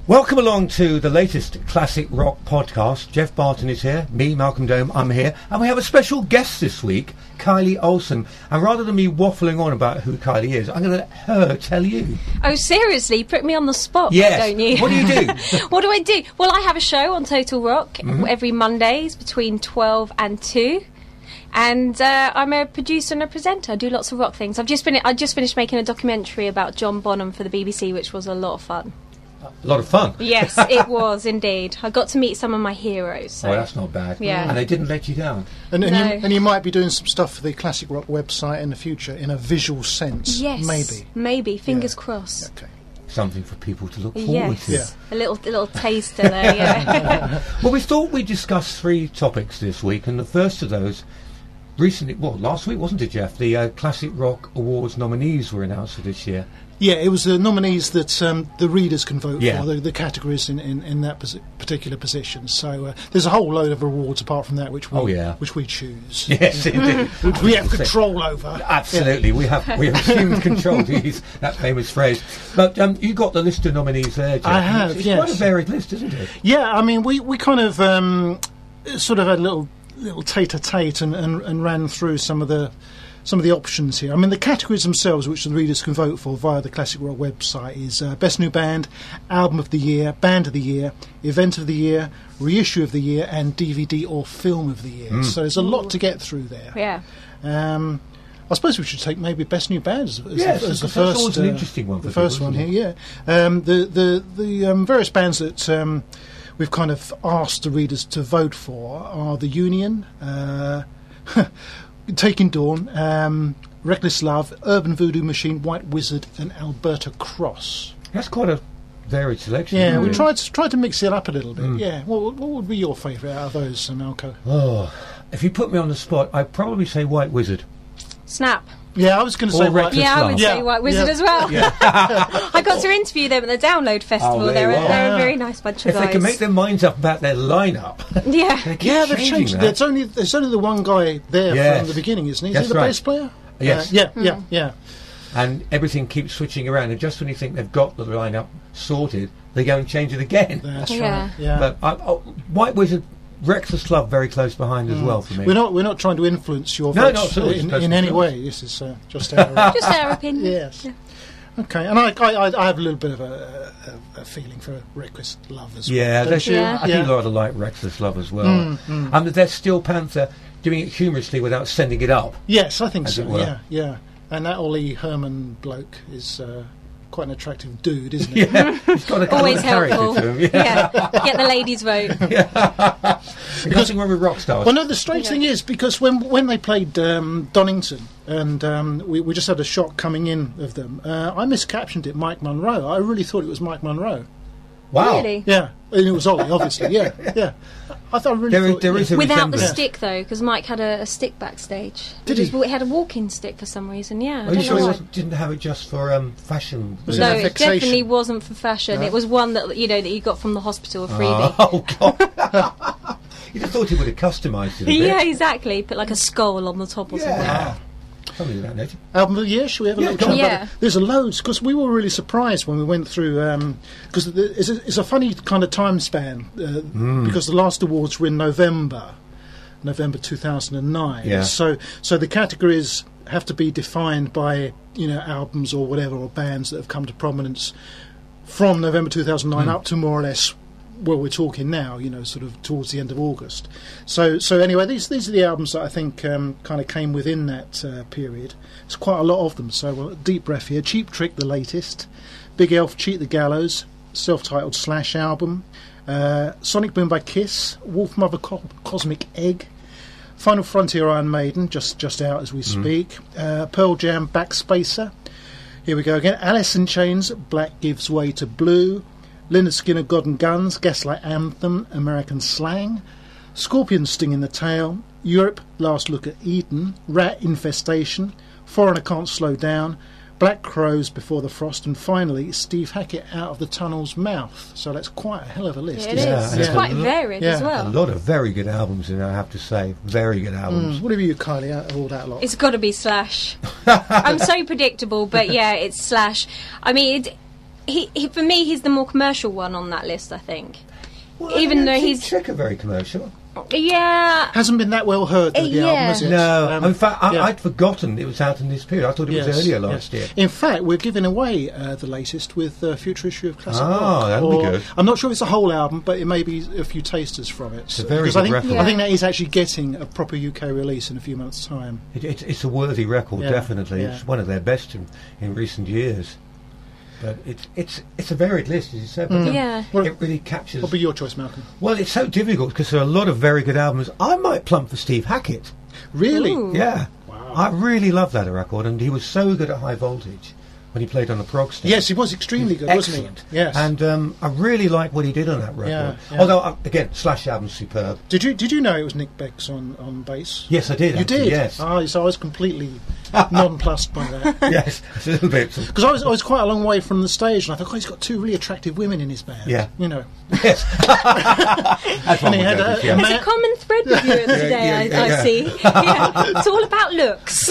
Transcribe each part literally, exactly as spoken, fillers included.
Welcome along to the latest Classic Rock podcast. Jeff Barton is here, me, Malcolm Dome, I'm here, and we have a special guest this week, Kylie Olsen. And rather than me waffling on about who Kylie is, I'm going to let her tell you. Oh, seriously? You put me on the spot, yes. don't you? What do you do? What do I do? Well, I have a show on Total Rock Mm-hmm. every Mondays between twelve and two. And uh, I'm a producer and a presenter. I do lots of rock things. I've just been I just finished making a documentary about John Bonham for the B B C, which was a lot of fun. A lot of fun. Yes, it was indeed. I got to meet some of my heroes. So. Oh, that's not bad. Yeah. And they didn't let you down. And, and, No. you, and you might be doing some stuff for the Classic Rock website in the future in a visual sense. Yes, Maybe. maybe. Fingers Yeah. crossed. Okay. Something for people to look forward Yes, to. Yeah. a little, a little taster there. Yeah. Well, we thought we'd discuss three topics this week, and the first of those, recently, well, last week, wasn't it, Jeff? The uh, Classic Rock Awards nominees were announced for this year. Yeah, it was the nominees that um, the readers can vote Yeah. for, the, the categories in, in, in that posi- particular position. So uh, there's a whole load of awards apart from that which we, Oh, yeah. which we choose. Yes, indeed. Which we have control over. Absolutely, we have we have assumed control to use that famous phrase. But um, you got the list of nominees there, Jeff. I have, It's, it's yes. quite a varied list, isn't it? Yeah, I mean, we, we kind of um, sort of had a little little tete-a-tete and, and, and ran through some of the some of the options here. I mean, the categories themselves, which the readers can vote for via the Classic Rock website, is uh, Best New Band, Album of the Year, Band of the Year, Event of the Year, Reissue of the Year, and D V D or Film of the Year. Mm. So there's a lot to get through there. Yeah. Um, I suppose we should take maybe Best New Band as, as, Yes, the, as the because that's first. always an interesting one for The first people, one isn't here, yeah. Um, the the the um, various bands that um, we've kind of asked the readers to vote for are the Union, uh, Taking Dawn, um, Reckless Love, Urban Voodoo Machine, White Wizard, and Alberta Cross. That's quite a varied selection. Yeah, isn't we it? tried to tried to mix it up a little bit. Mm. Yeah, what, what would be your favourite out of those, um, Malco? Oh, if you put me on the spot, I'd probably say White Wizard. Snap. Yeah, I was going to Or say White Reckless Yeah, I Love. would Yeah, say White Wizard yeah. as well. I got to interview them at the Download Festival. Oh, there they're, you a, are. they're a Yeah. very nice bunch If of they guys. can make their minds up about their lineup, yeah. they keep Yeah, they've changing changed. that. There's only there's only the one guy there Yes. from the beginning, isn't he? Is That's he the right. bass player? Yes. Uh, yeah, Hmm. yeah, yeah. And everything keeps switching around, and just when you think they've got the lineup sorted, they go and change it again. That's Yeah. right. Yeah. But uh, oh, White Wizard, Reckless Love, very close behind as well for me. we're not we're not trying to influence your No, votes not at all. It's in, personal in any choice. way. This is uh, just our Just our opinion. yes. Yeah. Okay, and I, I I have a little bit of a, a, a feeling for Reckless Love as Yeah, well. don't that's, you? Yeah. I yeah. do rather like Reckless Love as well. Mm, mm. And there's Steel Panther doing it humorously without sending it up. Yes, I think As so. it were. Yeah, yeah. And that Ollie Herman bloke is uh, quite an attractive dude, isn't he? Yeah, he's got a kind Always of character helpful. to him. Yeah. Yeah. Get the ladies' vote. There's nothing wrong with rock stars. Well, no, the strange Yeah. thing is, because when when they played um, Donington, and um, we, we just had a shot coming in of them, uh, I miscaptioned it Mike Monroe. I really thought it was Mike Monroe. Wow. Really? Yeah, and it was Ollie, obviously. Yeah, yeah. I thought I really There is- thought, there yeah. is a Without the resemblance. stick, though, because Mike had a, a stick backstage. Did just, he? wa- had a walking stick for some reason, yeah. I Are don't you sure know he why. wasn't, didn't have it just for um, fashion? Was it No, a it fixation? definitely wasn't for fashion. No? It was one that, you know, that you got from the hospital, a freebie. Oh, God. You'd have thought he would have customised it a bit. Yeah, exactly. Put like a skull on the top or Yeah. Something of that nature. Album of the year, shall we have a Yeah, little go chat on. about Yeah. it? There's a loads, because we were really surprised when we went through, because it's, a, it's a funny kind of time span, uh, Mm. because the last awards were in November, November two thousand nine. Yeah. So, so the categories have to be defined by, you know, albums or whatever, or bands that have come to prominence from November two thousand nine Mm. up to more or less where we're talking now, you know, sort of towards the end of August. So, so anyway, these these are the albums that I think um, kind of came within that uh, period. It's quite a lot of them. So, well, Deep Breath here, Cheap Trick, the latest, Big Elf, Cheat the Gallows, self-titled Slash album, uh, Sonic Boom by Kiss, Wolf Mother Co- Cosmic Egg, Final Frontier Iron Maiden, just just out as we speak, uh, Pearl Jam Backspacer. Here we go again. Alice in Chains, Black Gives Way to Blue. Lynyrd Skynyrd, God and Guns, Gaslight Anthem, American Slang, Scorpion Sting in the Tail, Europe, Last Look at Eden, Rat Infestation, Foreigner Can't Slow Down, Black Crows Before the Frost, and finally Steve Hackett, Out of the Tunnel's Mouth. So that's quite a hell of a list. It is. isn't Yeah, It's yeah. quite Yeah. varied as Yeah. well. A lot of very good albums in there, I have to say. Very good albums. Mm, what have you, Kylie, out of all that lot? It's got to be Slash. I'm so predictable, but yeah, it's Slash. I mean, it, he, he for me he's the more commercial one on that list, I think. Well, Even I though think he's- Trick are very commercial. Yeah. Hasn't been that well heard, though, the Uh, album, yeah. has it? No, Um, in fact, I, yeah. I'd forgotten it was out in this period. I thought it was Yes, earlier last yes. year. In fact, we're giving away uh, the latest with a future issue of Classic Ah, Rock. that'll be Or- good. I'm not sure if it's a whole album, but it may be a few tasters from it. It's a very Because I good think, record. I think that is actually getting a proper U K release in a few months' time. It, it, it's a worthy record, Yeah, definitely. yeah. It's one of their best in, in recent years. But it's it's it's a varied list, as you said. But Mm. Yeah. Well, it really captures. What'll be your choice, Malcolm? Well, it's so difficult because there are a lot of very good albums. I might plump for Steve Hackett. Really? Ooh. Yeah, Wow. I really love that record, and he was so good at High Voltage when he played on the prog stage. Yes, he was extremely good, Excellent. wasn't he? Yes. And um, I really like what he did on that record. Yeah, yeah. Although, uh, again, Slash album's superb. Did you did you know it was Nick Beggs on, on bass? Yes, I did. You actually, did? Yes. Ah, so I was completely nonplussed by that. Yes, it's a little bit. Because I was, I was quite a long way from the stage, and I thought, oh, he's got two really attractive women in his band. Yeah. You know. Yes. That's one And he would had notice, a- yeah. a There's a common thread with you today, yeah, I, yeah, I yeah. see. Yeah. It's all about looks.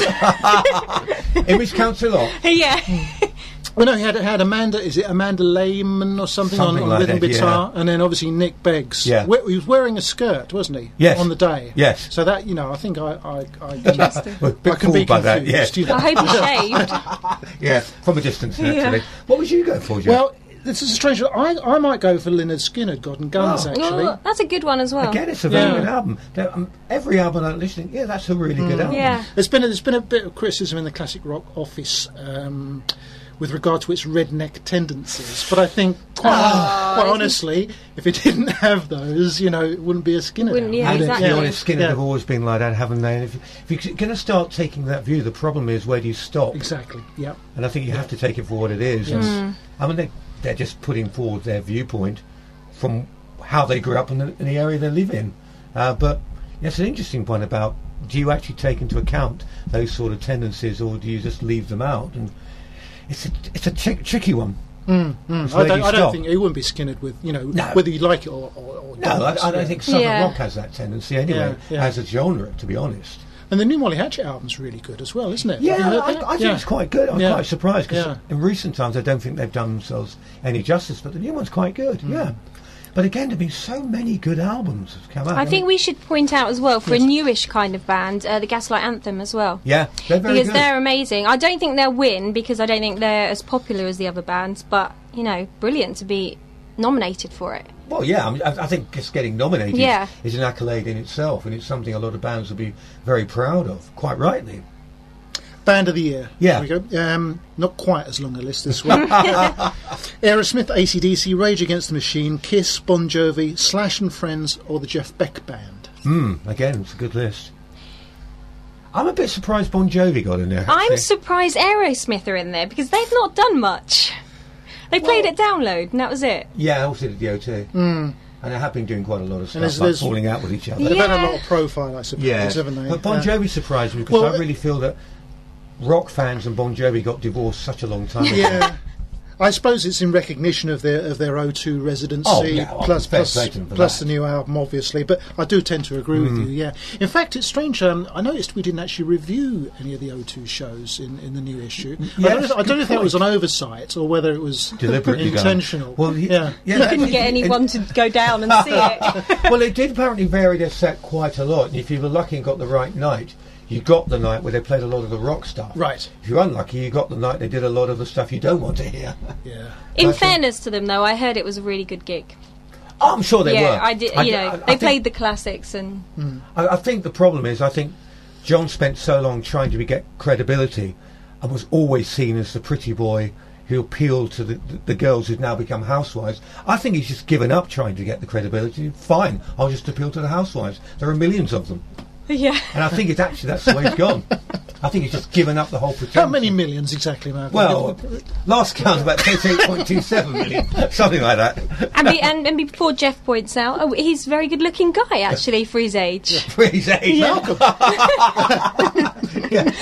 Image counts a lot. yeah. Well, no, he had, had Amanda, is it Amanda Lehman or something, Something on, on like rhythm that, guitar, and then obviously Nick Beggs. Yeah. We- he was wearing a skirt, wasn't he? Yes. On the day. Yes. So that, you know, I think I, I, I, can, We're a bit I can be fooled by that, confused. yes. you know. I hope he shaved. Yes, from a distance, naturally. Yeah. What would you go for, Jeff? Well, this is a strange one. I, I might go for Lynyrd Skynyrd, God and Guns, Oh. actually. Oh, that's a good one as well. Again, it's a very Yeah. good album. There- um, every album I'm listening, yeah, that's a really good album. Yeah. There's been a, there's been a bit of criticism in the classic rock office um, with regard to its redneck tendencies, but I think quite, Oh, quite isn't- honestly, if it didn't have those, you know, it wouldn't be a Skinner. Wouldn't- yeah, And exactly. to be honest, Skinner Yeah. have always been like that, haven't they? And if, if you're going to start taking that view, the problem is where do you stop? Exactly. Yeah. And I think you have to take it for what it is. Yes. And, I mean, they, they're just putting forward their viewpoint from how they grew up in the, in the area they live in. Uh, but it's an interesting point about, do you actually take into account those sort of tendencies, or do you just leave them out? And it's a, it's a tri- tricky one. Mm, mm. So I, where do don't, you I don't stop? think it wouldn't be Skinnered with, you know, No. whether you like it or, or, or No, I, don't. I don't think Southern Yeah. rock has that tendency anyway, Yeah, yeah. as a genre, to be honest. And the new Molly Hatchet album's really good as well, isn't it? Yeah, Have you heard I, that? I think Yeah. it's quite good. I'm Yeah. quite surprised because Yeah. in recent times I don't think they've done themselves any justice, but the new one's quite good, Mm. yeah. But again, there have been so many good albums have come out. I think we should point out as well, for Yes. a newish kind of band, uh, the Gaslight Anthem as well. Yeah, they're very Because good. they're amazing. I don't think they'll win because I don't think they're as popular as the other bands, but, you know, brilliant to be nominated for it. Well, yeah, I, mean, I, I think just getting nominated Yeah. is an accolade in itself, and it's something a lot of bands will be very proud of, quite rightly. Band of the Year. Yeah. There we go. Um, not quite as long a list this week. Aerosmith, A C D C, Rage Against the Machine, Kiss, Bon Jovi, Slash and Friends, or the Jeff Beck Band. Hmm, again, it's a good list. I'm a bit surprised Bon Jovi got in there. I'm actually. surprised Aerosmith are in there because they've not done much. They played Well- at Download and that was it. Yeah, I also did the O T. Mm. And they have been doing quite a lot of stuff, there's- like there's- falling out with each other. They've had a Yeah. lot of profile, I suppose, Yeah, haven't they? but Bon Yeah. Jovi surprised me because Well, I really feel that rock fans and Bon Jovi got divorced such a long time ago. Yeah. I suppose it's in recognition of their of their O two residency, Oh, yeah, well, plus fair plus, play to them for plus that. the new album, obviously. But I do tend to agree with you. Yeah. In fact, it's strange. Um, I noticed we didn't actually review any of the O two shows in, in the new issue. I Yes, don't know, if- I good don't know if that point. was an oversight or whether it was Deliberately done. intentional. Well, y- yeah. yeah, Couldn't it- get it- anyone to go down and see it. well, it did apparently vary their set quite a lot. And if you were lucky and got the right night, you got the night where they played a lot of the rock stuff. Right. If you're unlucky, you got the night they did a lot of the stuff you don't want to hear. Yeah. In That's fairness to them, though, I heard it was a really good gig. Oh, I'm sure they yeah, were. I did. You know, I they think- played the classics and I, I think the problem is, I think John spent so long trying to get credibility and was always seen as the pretty boy who appealed to the, the, the girls who've now become housewives. I think he's just given up trying to get the credibility. Fine, I'll just appeal to the housewives. There are millions of them. yeah. And I think it's actually, that's the way he's gone. I think he's just given up the whole pretense. How many millions exactly, Mark? Well, last count about thirty-eight point two seven million, something like that. And, be, and and before Jeff points out, oh, he's a very good-looking guy actually for his age. For his age. Yeah.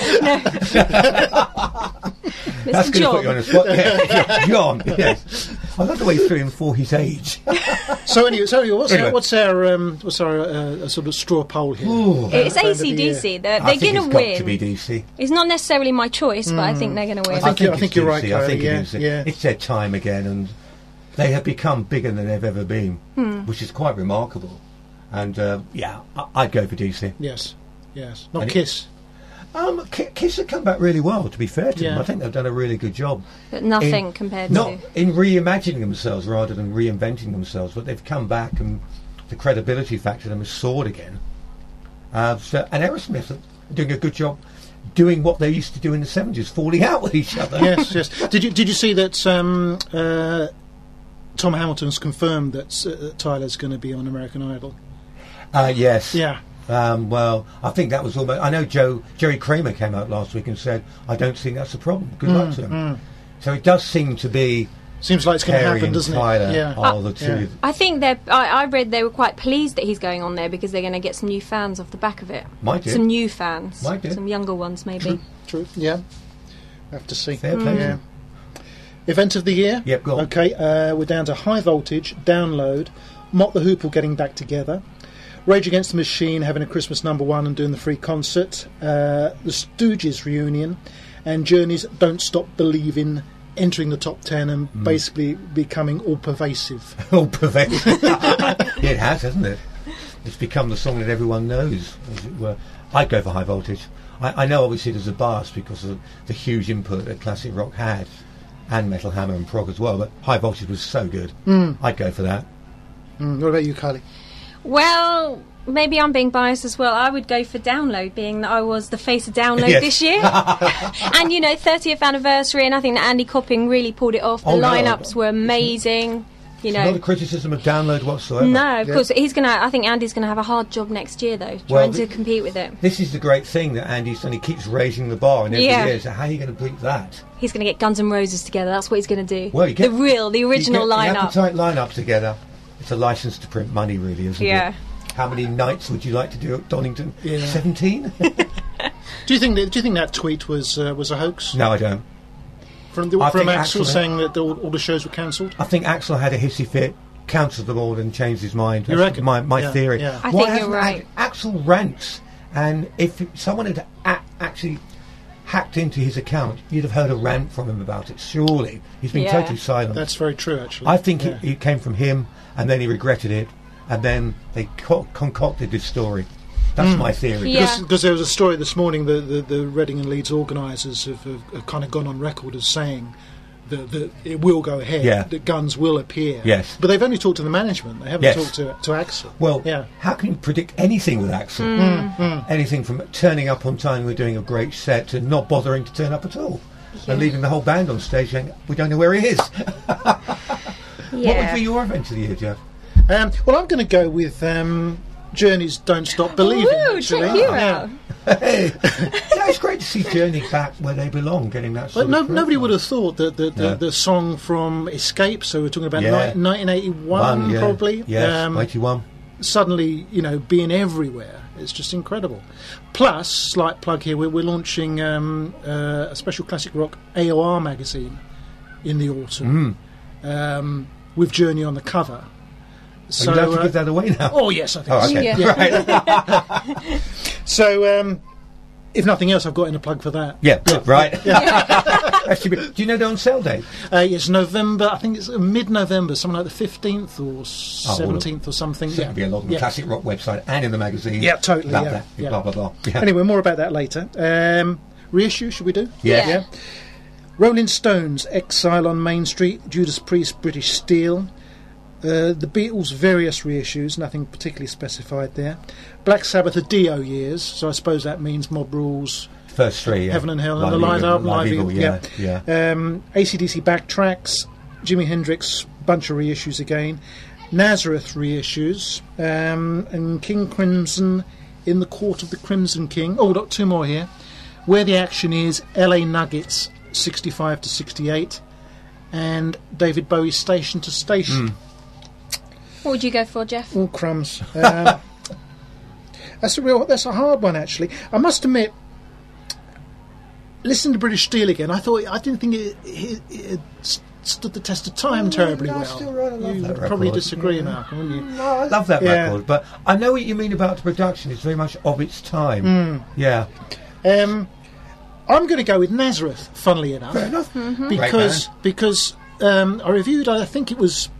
That's Mister going to put you on John. the spot. Yeah, John, yes. I love the way he threw him for his age. So anyway, so anyway, what's, Anyway. our, what's our um, what's our uh, sort of straw poll here? Ooh. It's Band of A the C D C. year. They're, I they're think going it's to got to be win. D C. It's not necessarily my choice, but I think they're going to win. I think you- I it's think you're right, D C. I think Kylie, it is. yeah, yeah. It's their time again, and they have become bigger than they've ever been, which is quite remarkable. And uh, yeah, I- I'd go for D C. Yes, yes. Not And it- Kiss. Um, K- Kiss have come back really well, to be fair to them. Yeah. I think they've done a really good job. But nothing in- compared Not to... in reimagining themselves rather than reinventing themselves, but they've come back and the credibility factor of them has soared again. Uh, so, and Aerosmith are doing a good job doing what they used to do in the seventies, falling out with each other. Yes, yes. Did you did you see that um, uh, Tom Hamilton's confirmed that uh, Tyler's going to be on American Idol? Uh, yes. Yeah. Um, well, I think that was almost... I know Joe Jerry Kramer came out last week and said, I don't think that's a problem. Good luck to him. So it does seem to be Seems like it's going to Perry happen, and doesn't Tyler it? Yeah. are the two. yeah. I think they're... I, I read they were quite pleased that he's going on there because they're going to get some new fans off the back of it. Might do. Some new fans. Might do. Some younger ones, maybe. True. Yeah. Have to see. Fair play. Yeah. Event of the year. Yep, go on. Okay, uh, we're down to High Voltage, Download, Mott the Hoople getting back together, Rage Against the Machine having a Christmas number one and doing the free concert, uh, the Stooges reunion, and Journey's Don't Stop Believing entering the top ten and Mm. basically becoming all pervasive. All pervasive. It has, hasn't it? It's become the song that everyone knows, as it were. I'd go for High Voltage. I, I know obviously there's a bias because of the huge input that classic rock had, and Metal Hammer and prog as well, but High Voltage was so good. Mm. I'd go for that. Mm, what about you, Kylie? Well, maybe I'm being biased as well. I would go for Download, being that I was the face of Download Yes. this year. And, you know, thirtieth anniversary, and I think that Andy Copping really pulled it off. The Oh, no. lineups were amazing. You Not a know, criticism of Download whatsoever. no, of Yeah. course he's gonna. I think Andy's gonna have a hard job next year, though, Well, trying the- to compete with it. This is the great thing that Andy's done. He keeps raising the bar in every Yeah. year. So how are you going to beat that? He's gonna get Guns N' Roses together. That's what he's gonna do. Well, you get the real, the original you get lineup. The appetite lineup together. It's a license to print money, really, isn't Yeah. it? How many nights would you like to do at Donington? Yeah. Seventeen? Do you think that, do you think that tweet was uh, was a hoax No, I don't. from the, I from think Axl Axl- saying that all, all the shows were cancelled? I think Axel had a hissy fit, cancelled them all, and changed his mind. You That's reckon? my my Yeah, theory. yeah. I Why think you're hasn't right. Ac- Axel rants, and if someone had a- actually hacked into his account, you'd have heard a rant from him about it. Surely he's been Yeah. totally silent. That's very true, actually. I think Yeah. it, it came from him, and then he regretted it, and then they co- concocted this story. That's my theory. Yeah. Because, because there was a story this morning that the, the Reading and Leeds organisers have, have, have kind of gone on record as saying that, that it will go ahead, Yeah. that Guns will appear. Yes. But they've only talked to the management, they haven't Yes. talked to, to Axel. Well, yeah. how can you predict anything with Axel? Anything from turning up on time, we're doing a great set, to not bothering to turn up at all, and leaving the whole band on stage saying, we don't know where he is. What would Yeah. be your event of the year, Jeff? Um, well, I'm going to go with um, Journey's Don't Stop Believing. Woo, actually. check you Yeah. out. Hey, yeah, it's great to see Journey back where they belong, getting that sort But no, of nobody profile. would have thought that the, the, No. the song from Escape, so we're talking about Yeah. ni- nineteen eighty-one One, yeah. probably, Yes, um, eighty-one. suddenly, you know, being everywhere. It's just incredible. Plus, slight plug here, we're, we're launching um, uh, a special classic rock A O R magazine in the autumn um, with Journey on the cover. So, Are you allowed to uh, give that away now? oh yes, I think Oh, so. okay. Yeah. Right. So, um, if nothing else, I've got in a plug for that. Yeah, right. Actually, but do you know they're on sale date? Uh, it's November, I think it's mid-November, something like the fifteenth or seventeenth or something. There'll be a lot on the Yeah. Classic Rock website and in the magazine. Yeah, totally, About yeah, that. yeah. Blah, blah, blah. Yeah. Anyway, more about that later. Um, reissue, should we do? Yes. Yeah. Rolling Stones, Exile on Main Street, Judas Priest, British Steel. Uh, the Beatles' various reissues, nothing particularly specified there. Black Sabbath, the Dio years, so I suppose that means Mob Rules, First three, yeah. Heaven and Hell, and the live album, Live Eagle, Eagle, yeah. yeah. yeah. Um, A C D C Backtracks, Jimi Hendrix, bunch of reissues again. Nazareth reissues, um, and King Crimson in the Court of the Crimson King. Oh, we've got two more here. Where the Action Is, L A Nuggets, sixty-five to sixty-eight, and David Bowie's Station to Station. What would you go for, Jeff? All crumbs. Um, that's a real. That's a hard one, actually. I must admit. Listen to British Steel again. I thought I didn't think it, it, it stood the test of time terribly no, well. still right, I love you that would probably record. disagree, Yeah. Malcolm, wouldn't you? No, I love that Yeah. record, but I know what you mean about the production. It's very much of its time. Mm. Yeah. Um, I'm going to go with Nazareth, funnily enough, Fair enough. because because um, I reviewed. I think it was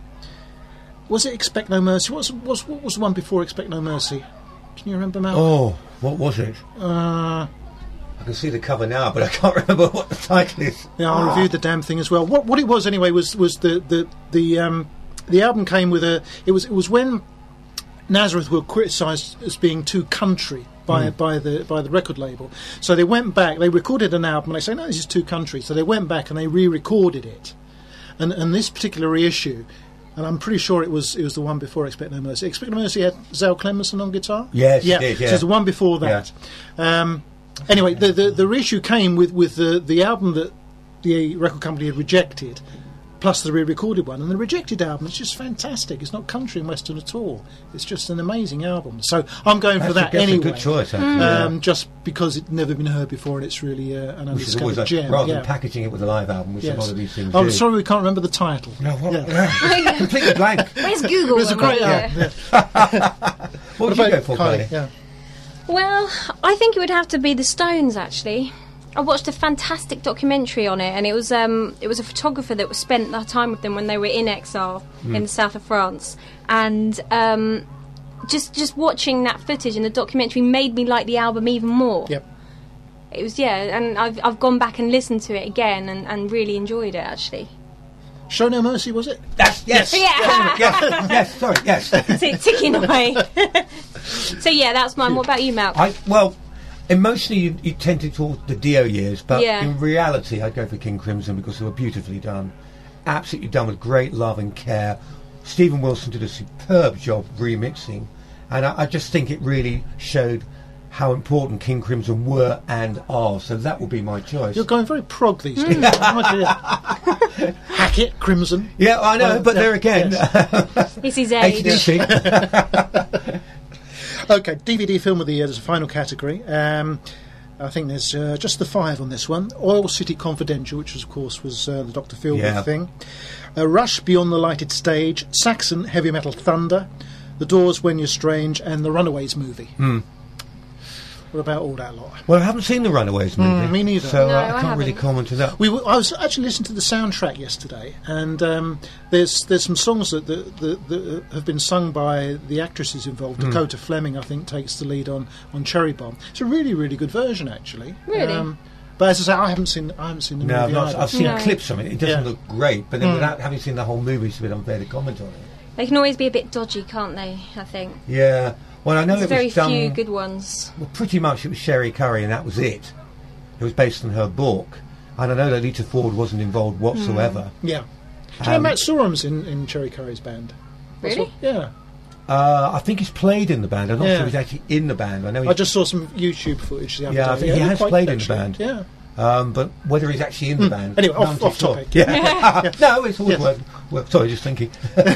was it Expect No Mercy? What was, was what was the one before Expect No Mercy? Can you remember, Malcolm? Oh, what was it? Uh, I can see the cover now, but I can't remember what the title is. Yeah, I Ah. reviewed the damn thing as well. What what it was anyway was was the the the um, the album came with a. It was it was when Nazareth were criticised as being too country by by the by the record label. So they went back. They recorded an album. and They say no, this is too country. So they went back and they re-recorded it. And and this particular reissue, and I'm pretty sure it was it was the one before Expect No Mercy. Expect No Mercy had Zal Clemenson on guitar. Yes, yeah. it did, yeah. So it's the one before that. Um, Anyway, the, the the reissue came with, with the, the album that the record company had rejected, plus the re-recorded one. And the rejected album is just fantastic. It's not country and western at all. It's just an amazing album. So I'm going for That's that a, that's anyway. a good choice, actually. yeah. Um, just because it's never been heard before and it's really uh, an Which is always undiscovered a, gem. rather yeah. than packaging it with a live album, which Yes. a lot of these things Oh, do. sorry, we can't remember the title. No, what? Yeah. Completely blank. Where's Google? It was a when great we're album. there? Yeah. What would you go for, Kylie? Kylie? Yeah. Well, I think it would have to be the Stones. Actually, I watched a fantastic documentary on it, and it was um, it was a photographer that was spent that time with them when they were in exile in the south of France, and um, just just watching that footage in the documentary made me like the album even more. Yep. It was yeah, and I've I've gone back and listened to it again and, and really enjoyed it actually. Show No Mercy, was it? That's, yes. Yeah. yes. Yes. Sorry. Yes. So ticking away. So yeah, that's mine. What about you, Malcolm? I well, emotionally you, you tend to talk the Dio years, but Yeah. in reality, I'd go for King Crimson because they were beautifully done, absolutely done with great love and care. Stephen Wilson did a superb job remixing, and I, I just think it really showed how important King Crimson were and are. So that would be my choice. You're going very prog these days. Oh, dear. Hackett, Crimson. Yeah, I know, Well, but yeah, there again, It's his age. A C D C. Okay, D V D film of the year. There's a final category. Um, I think there's uh, just the five on this one. Oil City Confidential, which was, of course was uh, the Doctor Philby Yeah. thing. Uh, Rush, Beyond the Lighted Stage. Saxon, Heavy Metal Thunder. The Doors, When You're Strange, and the Runaways movie. Hmm. What about all that lot? Well, I haven't seen the Runaways movie. Mm, me neither. So No, uh, I I can't really haven't. comment on that. We were, I was actually listening to the soundtrack yesterday, and um, there's there's some songs that, that, that, that have been sung by the actresses involved. Hmm. Dakota Fleming, I think, takes the lead on, on Cherry Bomb. It's a really really good version, actually. Really? But as I say, I haven't seen I haven't seen the No, I've, movie not, either. I've seen No. clips from it. It doesn't Yeah. look great, but then Mm. without having seen the whole movie, it's a bit unfair to comment on it. They can always be a bit dodgy, can't they? I think. Yeah. Well, I know There's it very was done. few good ones. Well, pretty much it was Sherry Curry, and that was it. It was based on her book, and I know that Lita Ford wasn't involved whatsoever. Yeah. Do you know Um, Matt Sorum's in, in Cherry Curry's band? That's Really? what- yeah. Uh, I think he's played in the band. I'm not Yeah. sure he's actually in the band. I know. He, I just saw some YouTube footage the other Yeah, I day. think he it has looked quite played in the actually. band. Yeah. um, but whether he's actually in the band. Anyway, no, off- I'm too off sure. topic. Yeah. no, it's always Yes. worth, worth. Sorry, just thinking.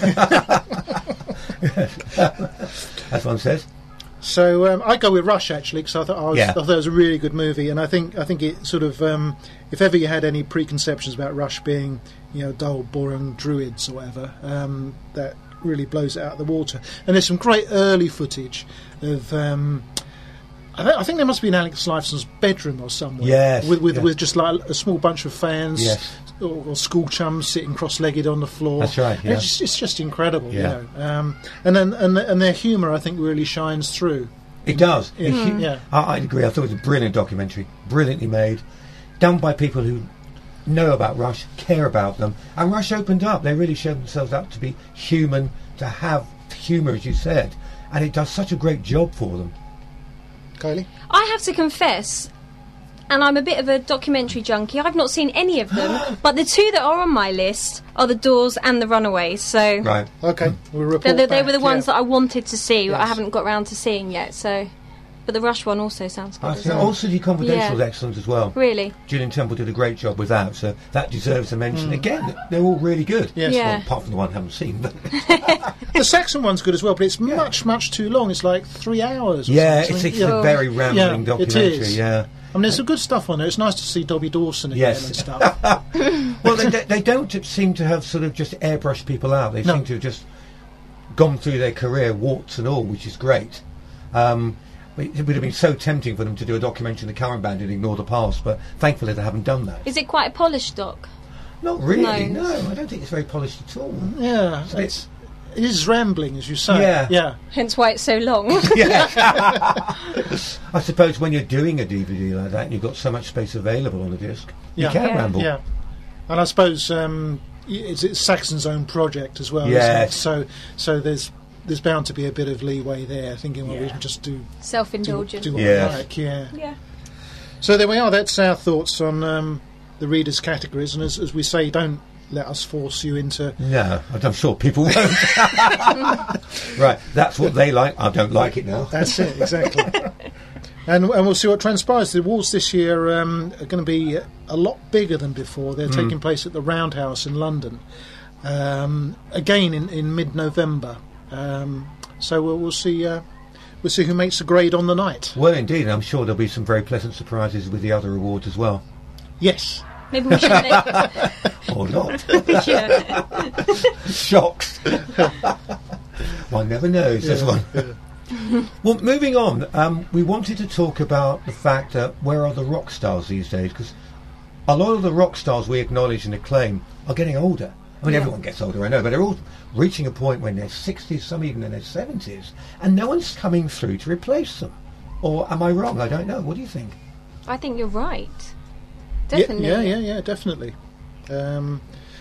As one says. So um, I go with Rush actually because I thought I, was, Yeah. I thought it was a really good movie, and I think I think it sort of um, if ever you had any preconceptions about Rush being you know dull, boring druids or whatever, um, that really blows it out of the water. And there's some great early footage of. Um, I, th- I think there must be in Alex Lifeson's bedroom or somewhere. Yes, with with, yeah. with just like a small bunch of fans. Yes. Or, or school chums sitting cross-legged on the floor. That's right, And yeah. It's, just, it's just incredible, Yeah. you know. Um, and then and, and their humour, I think, really shines through. It does. Yeah. It- Mm. Yeah. I, I agree. I thought it was a brilliant documentary, brilliantly made, done by people who know about Rush, care about them, and Rush opened up. They really showed themselves up to be human, to have humour, as you said, and it does such a great job for them. Kylie? I have to confess, and I'm a bit of a documentary junkie. I've not seen any of them, but the two that are on my list are The Doors and The Runaways. So Right. Okay, we'll report they, they, they back, were the ones yeah. that I wanted to see, but I Yes. haven't got round to seeing yet. So, but the Rush one also sounds good. I as think well. also the Confidential is Yeah. excellent as well. Really? Gillian Temple did a great job with that, so that deserves a mention. Again, they're all really good. Yes. Yeah. Well, apart from the one I haven't seen. But The Saxon one's good as well, but it's much, much too long. It's like three hours. Or yeah, something. it's, it's Yeah. a very rambling Yeah, it documentary. is. Yeah. I mean, there's some good stuff on there. It's nice to see Dobby Dawson again Yes. and stuff. Well, they, they, they don't seem to have sort of just airbrushed people out. They No. seem to have just gone through their career, warts and all, which is great. Um, it would have been so tempting for them to do a documentary on the current band and ignore the past, but thankfully they haven't done that. Is it quite a polished doc? Not really, No. no. I don't think it's very polished at all. Yeah, a bit- it's, it is rambling, as you say. Yeah. yeah. Hence why it's so long. Yeah. I suppose when you're doing a D V D like that and you've got so much space available on the disc, Yeah. you can Yeah. ramble. Yeah, and I suppose um, y- it's, it's Saxon's own project as well. Yes. Isn't it? So, so there's there's bound to be a bit of leeway there. Thinking, well, we Yeah. can just do do, Self-indulgent. do what Yes. we like. Yeah. Yeah. So there we are. That's our thoughts on um, the readers' categories, and as, as we say, don't let us force you into. No, I'm sure people won't. Right, that's what they like. I don't like it now. That's it, exactly. And, and we'll see what transpires. The awards this year um, are going to be a lot bigger than before. They're taking place at the Roundhouse in London, um, again in, in mid-November. Um, so we'll, we'll see. Uh, we'll see who makes the grade on the night. Well, indeed, I'm sure there'll be some very pleasant surprises with the other awards as well. Yes. Maybe we should make... Or not. yeah. Shocks. One never knows, does one? Well, moving on, um, we wanted to talk about the fact that where are the rock stars these days? Because a lot of the rock stars we acknowledge and acclaim are getting older. I mean, Yeah. everyone gets older, I know, but they're all reaching a point when they're sixties, some even in their seventies, and no one's coming through to replace them. Or am I wrong? I don't know. What do you think? I think you're right. Yeah, Definitely. yeah, yeah, yeah, definitely. Um,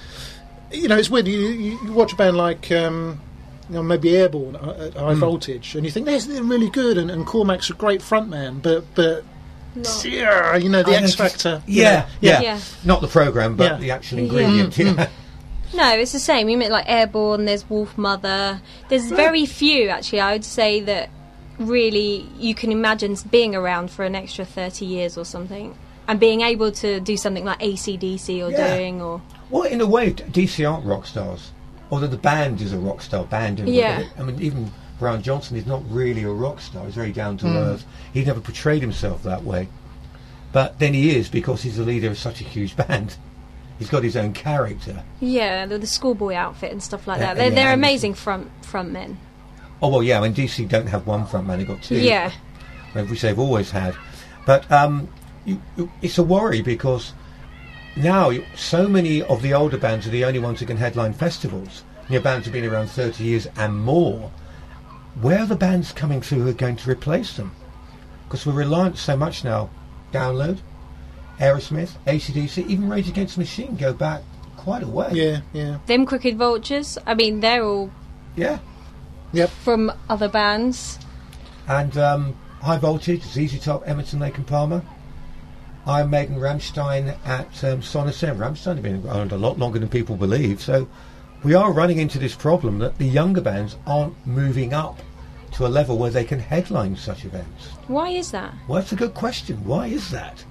you know, it's weird. You, you, you watch a band like um, you know, maybe Airborne uh, at High Voltage, and you think they're, they're really good, and, and Cormac's a great frontman, but but Not- yeah, you know, the I know, X just- Factor. you Yeah, know, yeah, Yeah. Not the programme, but Yeah. the actual Yeah. ingredient. Yeah. No, it's the same. You mean like Airborne, there's Wolf Mother. There's very few, actually, I would say, that really you can imagine being around for an extra thirty years or something. And being able to do something like A C D C or Yeah. doing, or... Well, in a way, D C aren't rock stars. Although the band is a rock star band. And Yeah. I mean, even Brian Johnson is not really a rock star. He's very down to Mm. earth. He never portrayed himself that way. But then he is, because he's the leader of such a huge band. He's got his own character. Yeah, the, the schoolboy outfit and stuff like Yeah, that. They're, yeah, they're and- amazing front front men. Oh, well, yeah, when D C don't have one front man, they've got two. Yeah. Which they've always had. But um, you, you, it's a worry because now you, so many of the older bands are the only ones who can headline festivals. You know, bands have been around thirty years and more. Where are the bands coming through who are going to replace them? Because we're reliant so much now. Download, Aerosmith, A C D C, even Rage Against the Machine go back quite a way. yeah, yeah. Them Crooked Vultures, I mean, they're all Yeah. from other bands. And um, High Voltage, Z Z Top, Emerson, Lake and Palmer. Iron Maiden, Rammstein at um, Sonneser. Rammstein have been around a lot longer than people believe. So we are running into this problem that the younger bands aren't moving up to a level where they can headline such events. Why is that? Well, that's a good question. Why is that?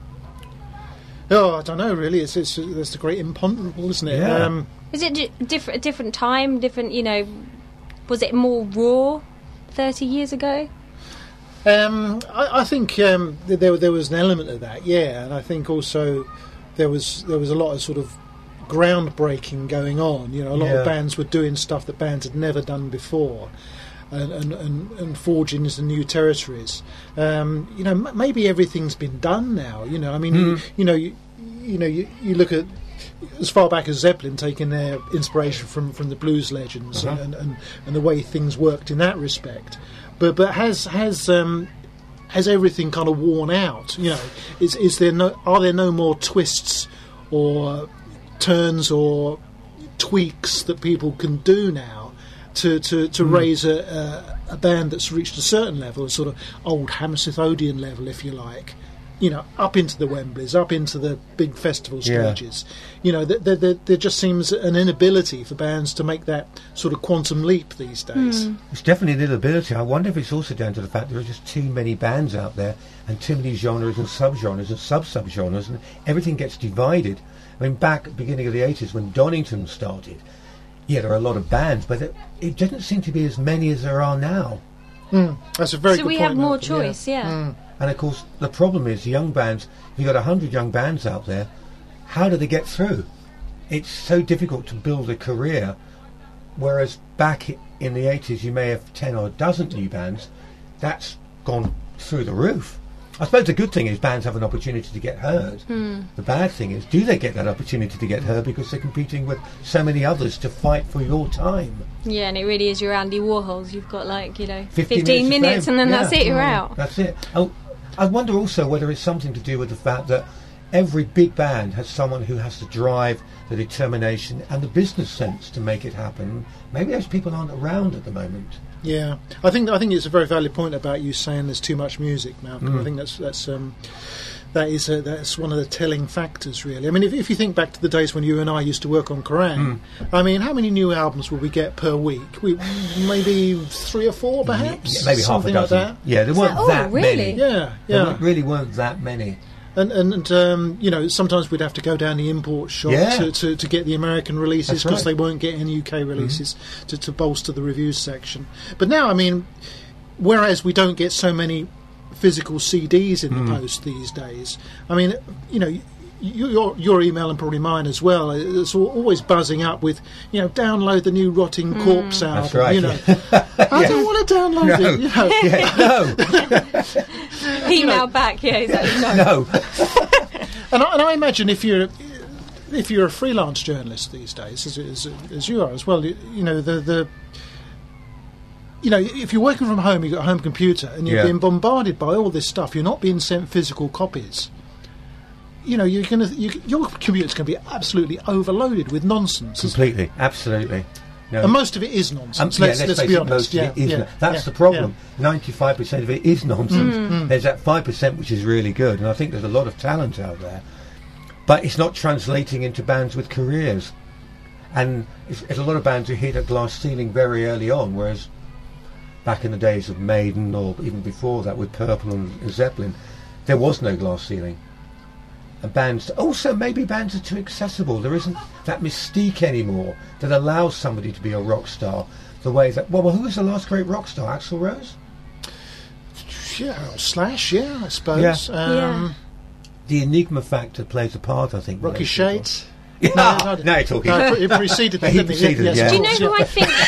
Oh, I don't know. Really, it's it's that's the great imponderable, isn't it? Yeah. Um, Is it di- different? A different time? Different? You know? Was it more raw thirty years ago? Um, I, I think um, th- there there was an element of that, yeah, and I think also there was there was a lot of sort of groundbreaking going on. You know, a lot Yeah. of bands were doing stuff that bands had never done before, and and, and, and forging into new territories. Um, you know, m- maybe everything's been done now. You know, I mean, you, you know, you, you know, you, you look at as far back as Zeppelin taking their inspiration from, from the blues legends Uh-huh. and, and and the way things worked in that respect. But but has has um, has everything kind of worn out? You know, is is there no are there no more twists or turns or tweaks that people can do now to to, to Mm. raise a, a a band that's reached a certain level, a sort of old Hammersmith Odeon level, if you like? You know, up into the Wembleys, up into the big festival Yeah. stages. You know, th- th- th- there just seems an inability for bands to make that sort of quantum leap these days. It's definitely an inability. I wonder if it's also down to the fact there are just too many bands out there and too many genres and sub-genres and sub-sub-genres, and everything gets divided. I mean, back at the beginning of the eighties when Donington started, yeah, there are a lot of bands, but it, it doesn't seem to be as many as there are now. Mm, that's a very so good we point, have more Malcolm, yeah. choice, yeah. Mm. And of course, the problem is young bands. If you've got a hundred young bands out there, how do they get through? it's so difficult to build a career, whereas back i- in the eighties you may have ten or a dozen new bands. That's gone through the roof. I suppose the good thing is bands have an opportunity to get heard. Hmm. The bad thing is, do they get that opportunity to get heard because they're competing with so many others to fight for your time? Yeah, and it really is your Andy Warhols. You've got like, you know, fifteen fifteen minutes, minutes, of and then fame. that's Yeah. it, you're Mm, out. That's it. Oh, I wonder also whether it's something to do with the fact that every big band has someone who has the drive, the determination and the business sense to make it happen. Maybe those people aren't around at the moment. Yeah, I think I think it's a very valid point about you saying there's too much music, Malcolm. Mm. I think that's that's um, that is a, that's one of the telling factors, really. I mean, if, if you think back to the days when you and I used to work on Kerrang, Mm. I mean, how many new albums would we get per week? We maybe three or four, perhaps, Yeah, maybe half a something like dozen. that. Yeah, there Is weren't that- oh, that really? many. Yeah, There yeah. weren't- really weren't that many. And, and, and um, you know, sometimes we'd have to go down the import shop Yeah. to, to, to get the American releases That's because right. they weren't getting U K releases to, to bolster the reviews section. But now, I mean, whereas we don't get so many physical C Ds in the post these days, I mean, you know, y- your your email and probably mine as well, it's al- always buzzing up with, you know, download the new Rotting Corpse album. That's right. You know, I don't want to download No. it. You know. Yeah, no, Email back, yeah, exactly. No. no. And I, and I imagine if you're if you're a freelance journalist these days, as, as, as you are as well, you, you know the the you know if you're working from home, you've got a home computer, and you're Yeah. being bombarded by all this stuff. You're not being sent physical copies. You know, you're gonna you, your computer's going to be absolutely overloaded with nonsense, Completely, absolutely. No. and most of it is nonsense. Um, let's yeah, let's face be it, honest. most of Yeah, it is yeah, no- that's yeah, the problem. ninety-five percent of it is nonsense. Mm. There's that five percent which is really good, and I think there's a lot of talent out there. But it's not translating into bands with careers. And it's, it's a lot of bands who hit a glass ceiling very early on, whereas back in the days of Maiden, or even before that with Purple and Zeppelin, there was no glass ceiling. And bands, also maybe bands are too accessible. There isn't that mystique anymore that allows somebody to be a rock star the way that, well, well who was the last great rock star? Axl Rose? Yeah, Slash. Yeah, I suppose. Yeah. Um, Yeah. The enigma factor plays a part, I think. Rocky with those Shades. people. No, Yeah, no, now you're talking. No, it preceded them, He didn't it? preceded, Yes, yeah. of Do you course, know who yeah.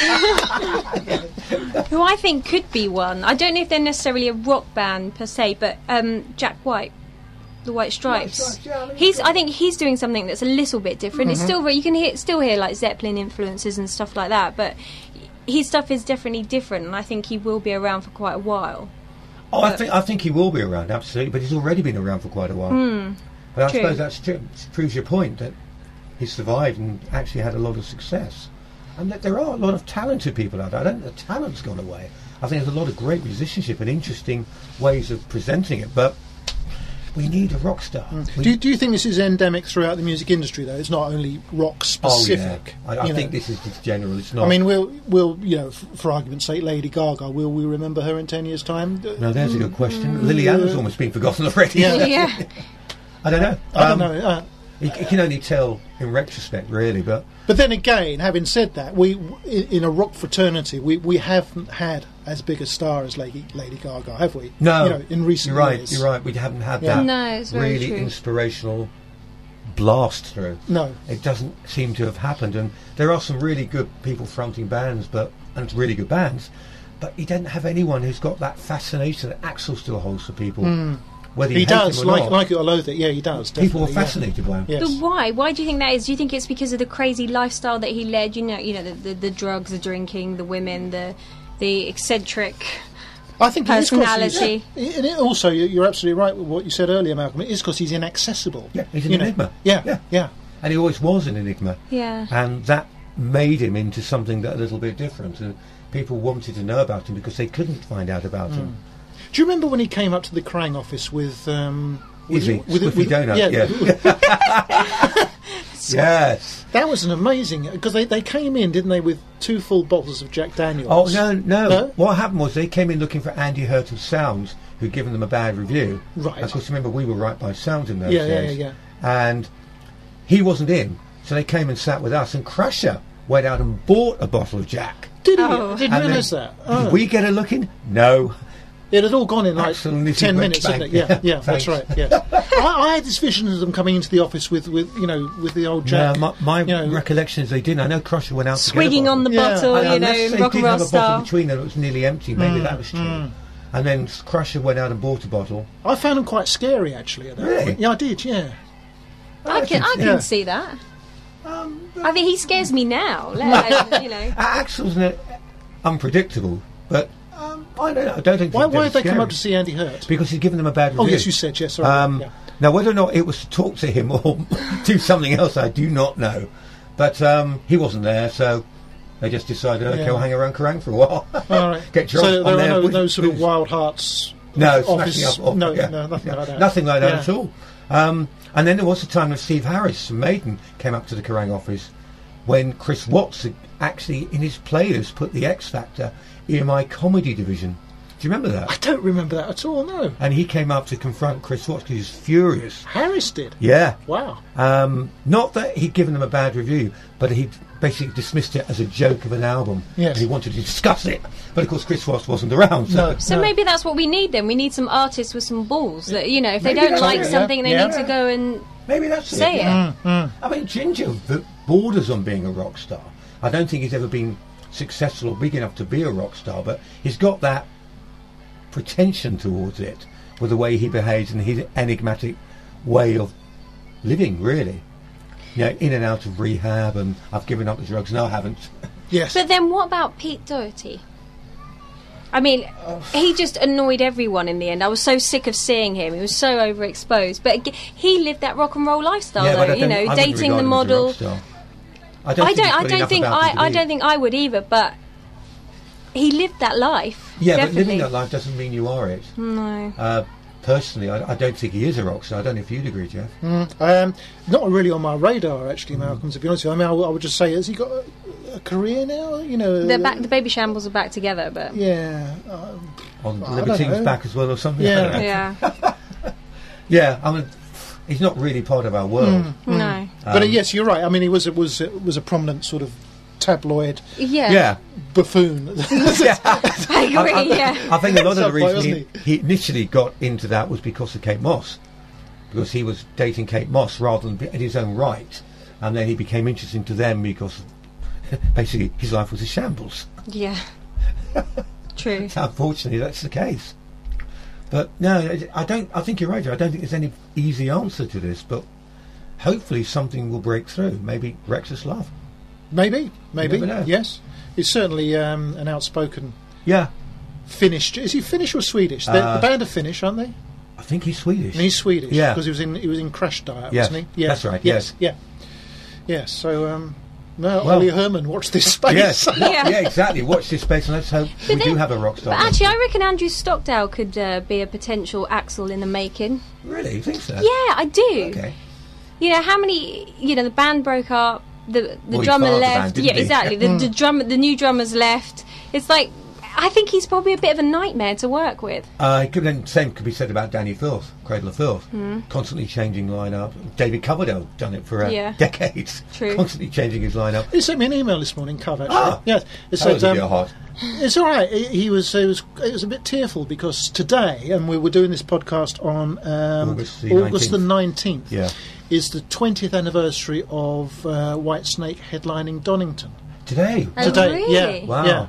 I think? Who I think could be one? I don't know if they're necessarily a rock band per se, but um, Jack White, the White Stripes. Stripes, yeah, I mean, he's. I think he's doing something that's a little bit different. It's Mm-hmm. still very, you can hear still hear like Zeppelin influences and stuff like that, but his stuff is definitely different, and I think he will be around for quite a while. Oh, I think I think he will be around, absolutely, but he's already been around for quite a while. Hmm. but I true. suppose that's true. It proves your point that he survived and actually had a lot of success. And that there are a lot of talented people out there. I don't think the talent's gone away. I think there's a lot of great musicianship and interesting ways of presenting it, but we need a rock star. We- Do you, do you think this is endemic throughout the music industry, though? It's not only rock oh, specific. yeah. I, I you think know. this is just general. It's not. I mean, we'll, we'll, you know, f- for argument's sake, Lady Gaga, will we remember her in ten years' time? Uh, no, there's a good question. Lily Allen's almost been forgotten already. Yeah. yeah. I don't know. I Um, don't know. Uh, You, you can only tell in retrospect, really, but but then again, having said that, we in, in a rock fraternity, we, we haven't had as big a star as Lady, Lady Gaga, have we? no, You know, in recent you're right. years. You're right. We haven't had Yeah. that No, it's very really true. inspirational blast through. No. It doesn't seem to have happened, and there are some really good people fronting bands, but and really good bands, but he doesn't have anyone who's got that fascination that Axl still holds for people. Whether you He hate does, him or like, not, like it or loathe it. Yeah, he does. people were definitely, yeah. fascinated by him. Yes. But why? Why do you think that is? Do you think it's because of the crazy lifestyle that he led? You know, you know, the, the, the drugs, the drinking, the women, the the eccentric. I think it is 'cause Personality. he's- and it also, you- you're absolutely right with what you said earlier, Malcolm. It is because he's inaccessible. Yeah, he's an You know, enigma. Yeah, Yeah. yeah. And he always was an enigma. Yeah. And that made him into something that a little bit different, and people wanted to know about him because they couldn't find out about him. Do you remember when he came up to the Kerrang office with... Um, with Izzy, Squiffy Donut, yeah. Yes. That was an amazing... Because they, they came in, didn't they, with two full bottles of Jack Daniels. Oh, no, no, No? What happened was they came in looking for Andy Hurt of Sounds, who'd given them a bad review. Right. Of course, remember, we were right by Sounds in those Yeah, yeah, days. yeah, And he wasn't in, so they came and sat with us, and Crusher went out and bought a bottle of Jack. Did he? Oh. I didn't And realise then, that. Oh. Did we get a look in? No. It had all gone in like Axl and Lizzie ten went minutes, bang. didn't it? Yeah, yeah, Thanks. that's right. Yeah, I, I had this vision of them coming into the office with, with you know, with the old Jack. No, my, my you know, recollection is they didn't. I know Crusher went out to get a Swigging on the bottle. Yeah. bottle, And you know, unless in they rock did and roll have a bottle style. between them that was nearly empty, maybe Mm, that was true. mm. And then Crusher went out and bought a bottle. I found them quite scary, actually. At that Really? point. Yeah, I did. Yeah. I can, I can Yeah. see that. Um, I think he scares me now. Let alone, you know. Axel's n- unpredictable, but um, I don't know. I don't think. Why, he's why did they come scary. up to see Andy Hurt? Because he's given them a bad review. Oh, yes, you said yes. Sorry. Um, yeah. Now, whether or not it was to talk to him or do something else, I do not know. But um, he wasn't there, so they just decided, okay, Yeah. we'll hang around Kerrang for a while. All right. Get drunk so on there are there no, with no sort of booze. Wild Hearts. No, office. smashing up. Oh, no, yeah. no, nothing Yeah. like that. Nothing like that Yeah. at all. Um, and then there was a time that Steve Harris from Maiden came up to the Kerrang office when Chris Watts had actually, in his playlist, put the X Factor in my comedy division. Do you remember I that? don't remember that at all. No. And he came up to confront Chris Watts because he was furious. Harris did. Yeah. Wow. Um, not that he'd given them a bad review, but he basically dismissed it as a joke of an album. Yes. And he wanted to discuss it. But of course, Chris Watts wasn't around. So, No. So maybe that's what we need then. We need some artists with some balls that, you know, if they Maybe don't that's like it, yeah. something, they Yeah. need to go and maybe that's say it. it. yeah. Mm. I mean, Ginger v- borders on being a rock star. I don't think he's ever been successful or big enough to be a rock star, but he's got that pretension towards it with the way he behaves and his enigmatic way of living, really. You know, in and out of rehab, and I've given up the drugs. No, I haven't. Yes. But then what about Pete Doherty? I mean, he just annoyed everyone in the end. I was so sick of seeing him. He was so overexposed. But ag- he lived that rock and roll lifestyle, yeah, but though. I You don't- know, I wouldn't dating regard the him as a model. rock star. I don't. I think don't. he's I got don't enough think. about him I. to I be. don't think I would either. But he lived that life. Yeah, definitely. but living that life doesn't mean you are it. No. Uh, personally, I, I don't think he is a rock star. I don't know if you'd agree, Jeff. Mm. Um, not really on my radar, actually, Malcolm. To be honest with you, I mean, I, w- I would just say, has he got a, a career now? You know, The back. The Baby Shambles are back together, but Yeah. Um, On I don't Libertine's know. back as well, or something. Yeah. I don't know. yeah. Yeah, I mean, he's not really part of our world. mm, No. mm. But uh, Um, yes, you're right. I mean, he was was was a prominent sort of tabloid Yeah. Yeah. buffoon. yeah. I agree. I, I, yeah. I think a lot of the Some point, reason he, he initially got into that was because of Kate Moss, because he was dating Kate Moss rather than in his own right, and then he became interesting to them because basically his life was a shambles. Yeah. True. Unfortunately, that's the case. But no, I don't. I think you're right. I don't think there's any easy answer to this, but hopefully something will break through. Maybe Rex's love. Maybe, maybe. never know. Yes, he's certainly um, an outspoken Yeah, Finnish. Is he Finnish or Swedish? The, Uh, the band are Finnish, aren't they? I think he's Swedish. And he's Swedish. Yeah. because he was in he was in Crash Diet, Yes, wasn't he? Yeah, that's right, Yes, yeah, yes. So, um, no, Well- Ollie Herman, watch this space. Yes, Yeah. yeah, exactly. Watch this space, and let's hope we then- do have a rock star. But actually, I reckon Andrew Stockdale could uh, be a potential Axl in the making. Really, you think so? Yeah, I do. Okay. You know how many? You know, the band broke up. The the Well, he drummer fired the left. band, didn't yeah, he? exactly. The, the drummer, the new drummer's left. It's like I think he's probably a bit of a nightmare to work with. Uh, it could, then same could be said about Danny Filth, Cradle of Filth. Hmm. Constantly changing lineup. David Coverdale done it for uh, Yeah. decades. True. Constantly changing his lineup. He sent me an email this morning, Cov. Actually, Ah. yes. It That said, was a um, bit hot. It's all right. He, he was. It was. It was a bit tearful because today, and we were doing this podcast on um, August the August the nineteenth. Yeah. Is the twentieth anniversary of uh, Whitesnake headlining Donington Today. Oh, today. really? Yeah. Wow. Yeah.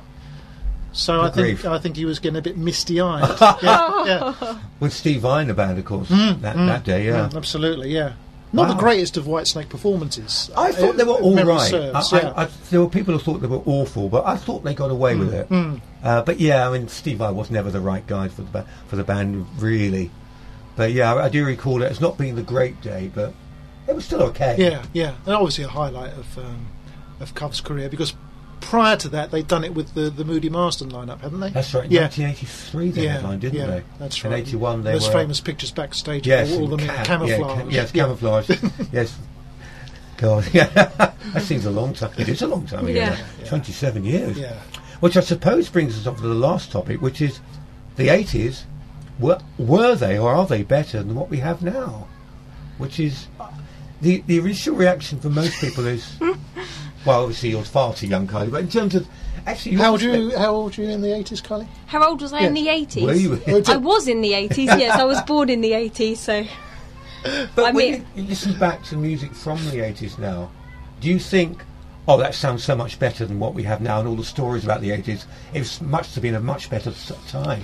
So I Good think grief. I think he was getting a bit misty-eyed. yeah, yeah. With Steve Vai in the band, of course, Mm, that, mm, that day, yeah. mm, absolutely, yeah. Not the Wow. greatest of Whitesnake performances. I thought uh, they were if all memory right. serves, I, yeah. I, I, there were people who thought they were awful, but I thought they got away with it. mm. Uh, but yeah, I mean, Steve Vai was never the right guy for the ba- for the band, really. But yeah, I, I do recall it as not being the great day, but it was still okay. Yeah, yeah, and obviously a highlight of um, of Cov's career because prior to that they'd done it with the, the Moody Marsden lineup, hadn't they? That's right. In Yeah. nineteen eighty-three, they Yeah, headlined, didn't yeah, they? that's In right. eighty-one, they Those were famous pictures backstage. yes, of all in them in cam- camouflage. Yeah, ca- yes, Yeah. camouflage. Yes. God, yeah, that seems a long time. It is a long time ago. Yeah. now. twenty-seven years. Yeah. Which I suppose brings us on to the last topic, which is the eighties. Were, were they or are they better than what we have now? Which is uh, the the initial reaction for most people is, well, obviously you're far too young, Kylie. But in terms of actually, How old were you? How old were you in the eighties, Kylie? How old was I Yes. in the eighties? Were you? I was in the eighties, yes. I was born in the eighties, so... But I when mean- you, you listen back to music from the eighties now, do you think, oh, that sounds so much better than what we have now, and all the stories about the eighties, it's much to be in a much better s- time?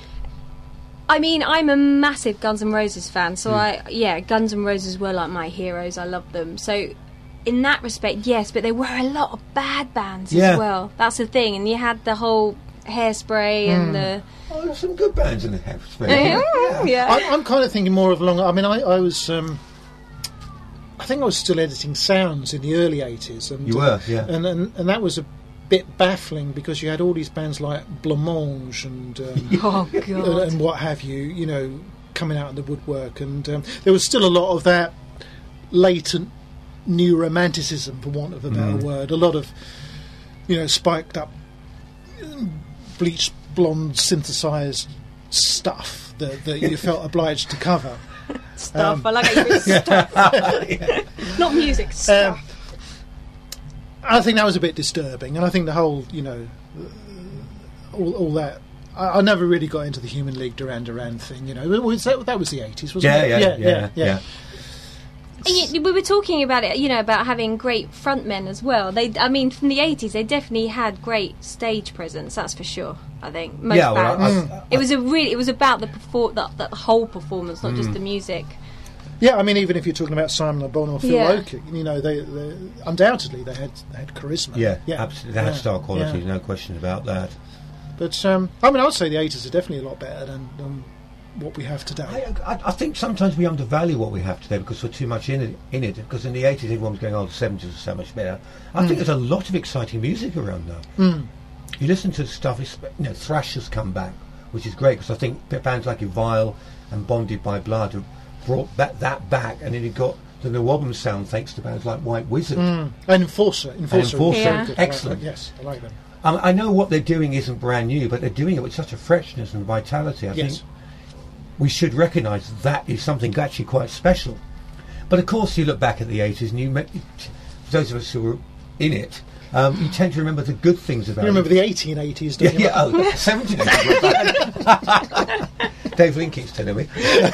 I mean, I'm a massive Guns N' Roses fan, so I, yeah, Guns N' Roses were like my heroes. I loved them. So, in that respect, yes, but there were a lot of bad bands Yeah. as well. That's the thing. And you had the whole Hairspray and the... Oh, there's some good bands in the house. Yeah. yeah. I, I'm kind of thinking more of along. I mean, I, I was. Um, I think I was still editing sounds in the early eighties, and You were, yeah. and, and and that was a bit baffling because you had all these bands like Blancmange and um, Oh, and, God. and what have you, you know, coming out of the woodwork, and um, there was still a lot of that latent new romanticism, for want of a better Mm. word. A lot of, you know, spiked up, bleached blonde synthesized stuff that, that you felt obliged to cover. Stuff. um, I like how you put stuff. Not music, stuff. Um, I think that was a bit disturbing, and I think the whole, you know, uh, all, all that. I, I never really got into the Human League Duran Duran thing. You know, it was, that, that was the eighties, wasn't Yeah, it? yeah, yeah, yeah, yeah. And yet, we were talking about it, you know, about having great frontmen as well. They, I mean, from the eighties, they definitely had great stage presence. That's for sure. I think most Yeah, well, bands. I- I- it was a really, it was about the perfor- that, that whole performance, not Mm. just the music. Yeah, I mean, even if you're talking about Simon Le Bon or Phil Yeah. Oakey, you know, they, they undoubtedly they had they had charisma. Yeah, yeah, absolutely. They had yeah, star quality, yeah. no question about that. But um, I mean, I would say the eighties are definitely a lot better than, than what we have today. I, I, I think sometimes we undervalue what we have today because we're too much in it. In it, because in the eighties everyone was going, "Oh, the seventies was so much better." I Mm. think there's a lot of exciting music around now. Mm. You listen to the stuff, it's, you know, thrash has come back, which is great because I think bands like Vile and Bonded by Blood have brought that, that back, and then you got the Nawabum sound thanks to bands like White Wizard. Mm. And Enforcer, Enforcer, Enforcer, is very Yeah. good. I like excellent. that. Yes, I like them. Um, I know what they're doing isn't brand new, but they're doing it with such a freshness and vitality. I Yes. think we should recognise that is something actually quite special. But of course, you look back at the eighties, and you, me- for those of us who were in it, um, you tend to remember the good things about You remember it. the eighteen eighties, Yeah, don't you? yeah, oh, seventeen eighties were bad. Dave Linke's telling me.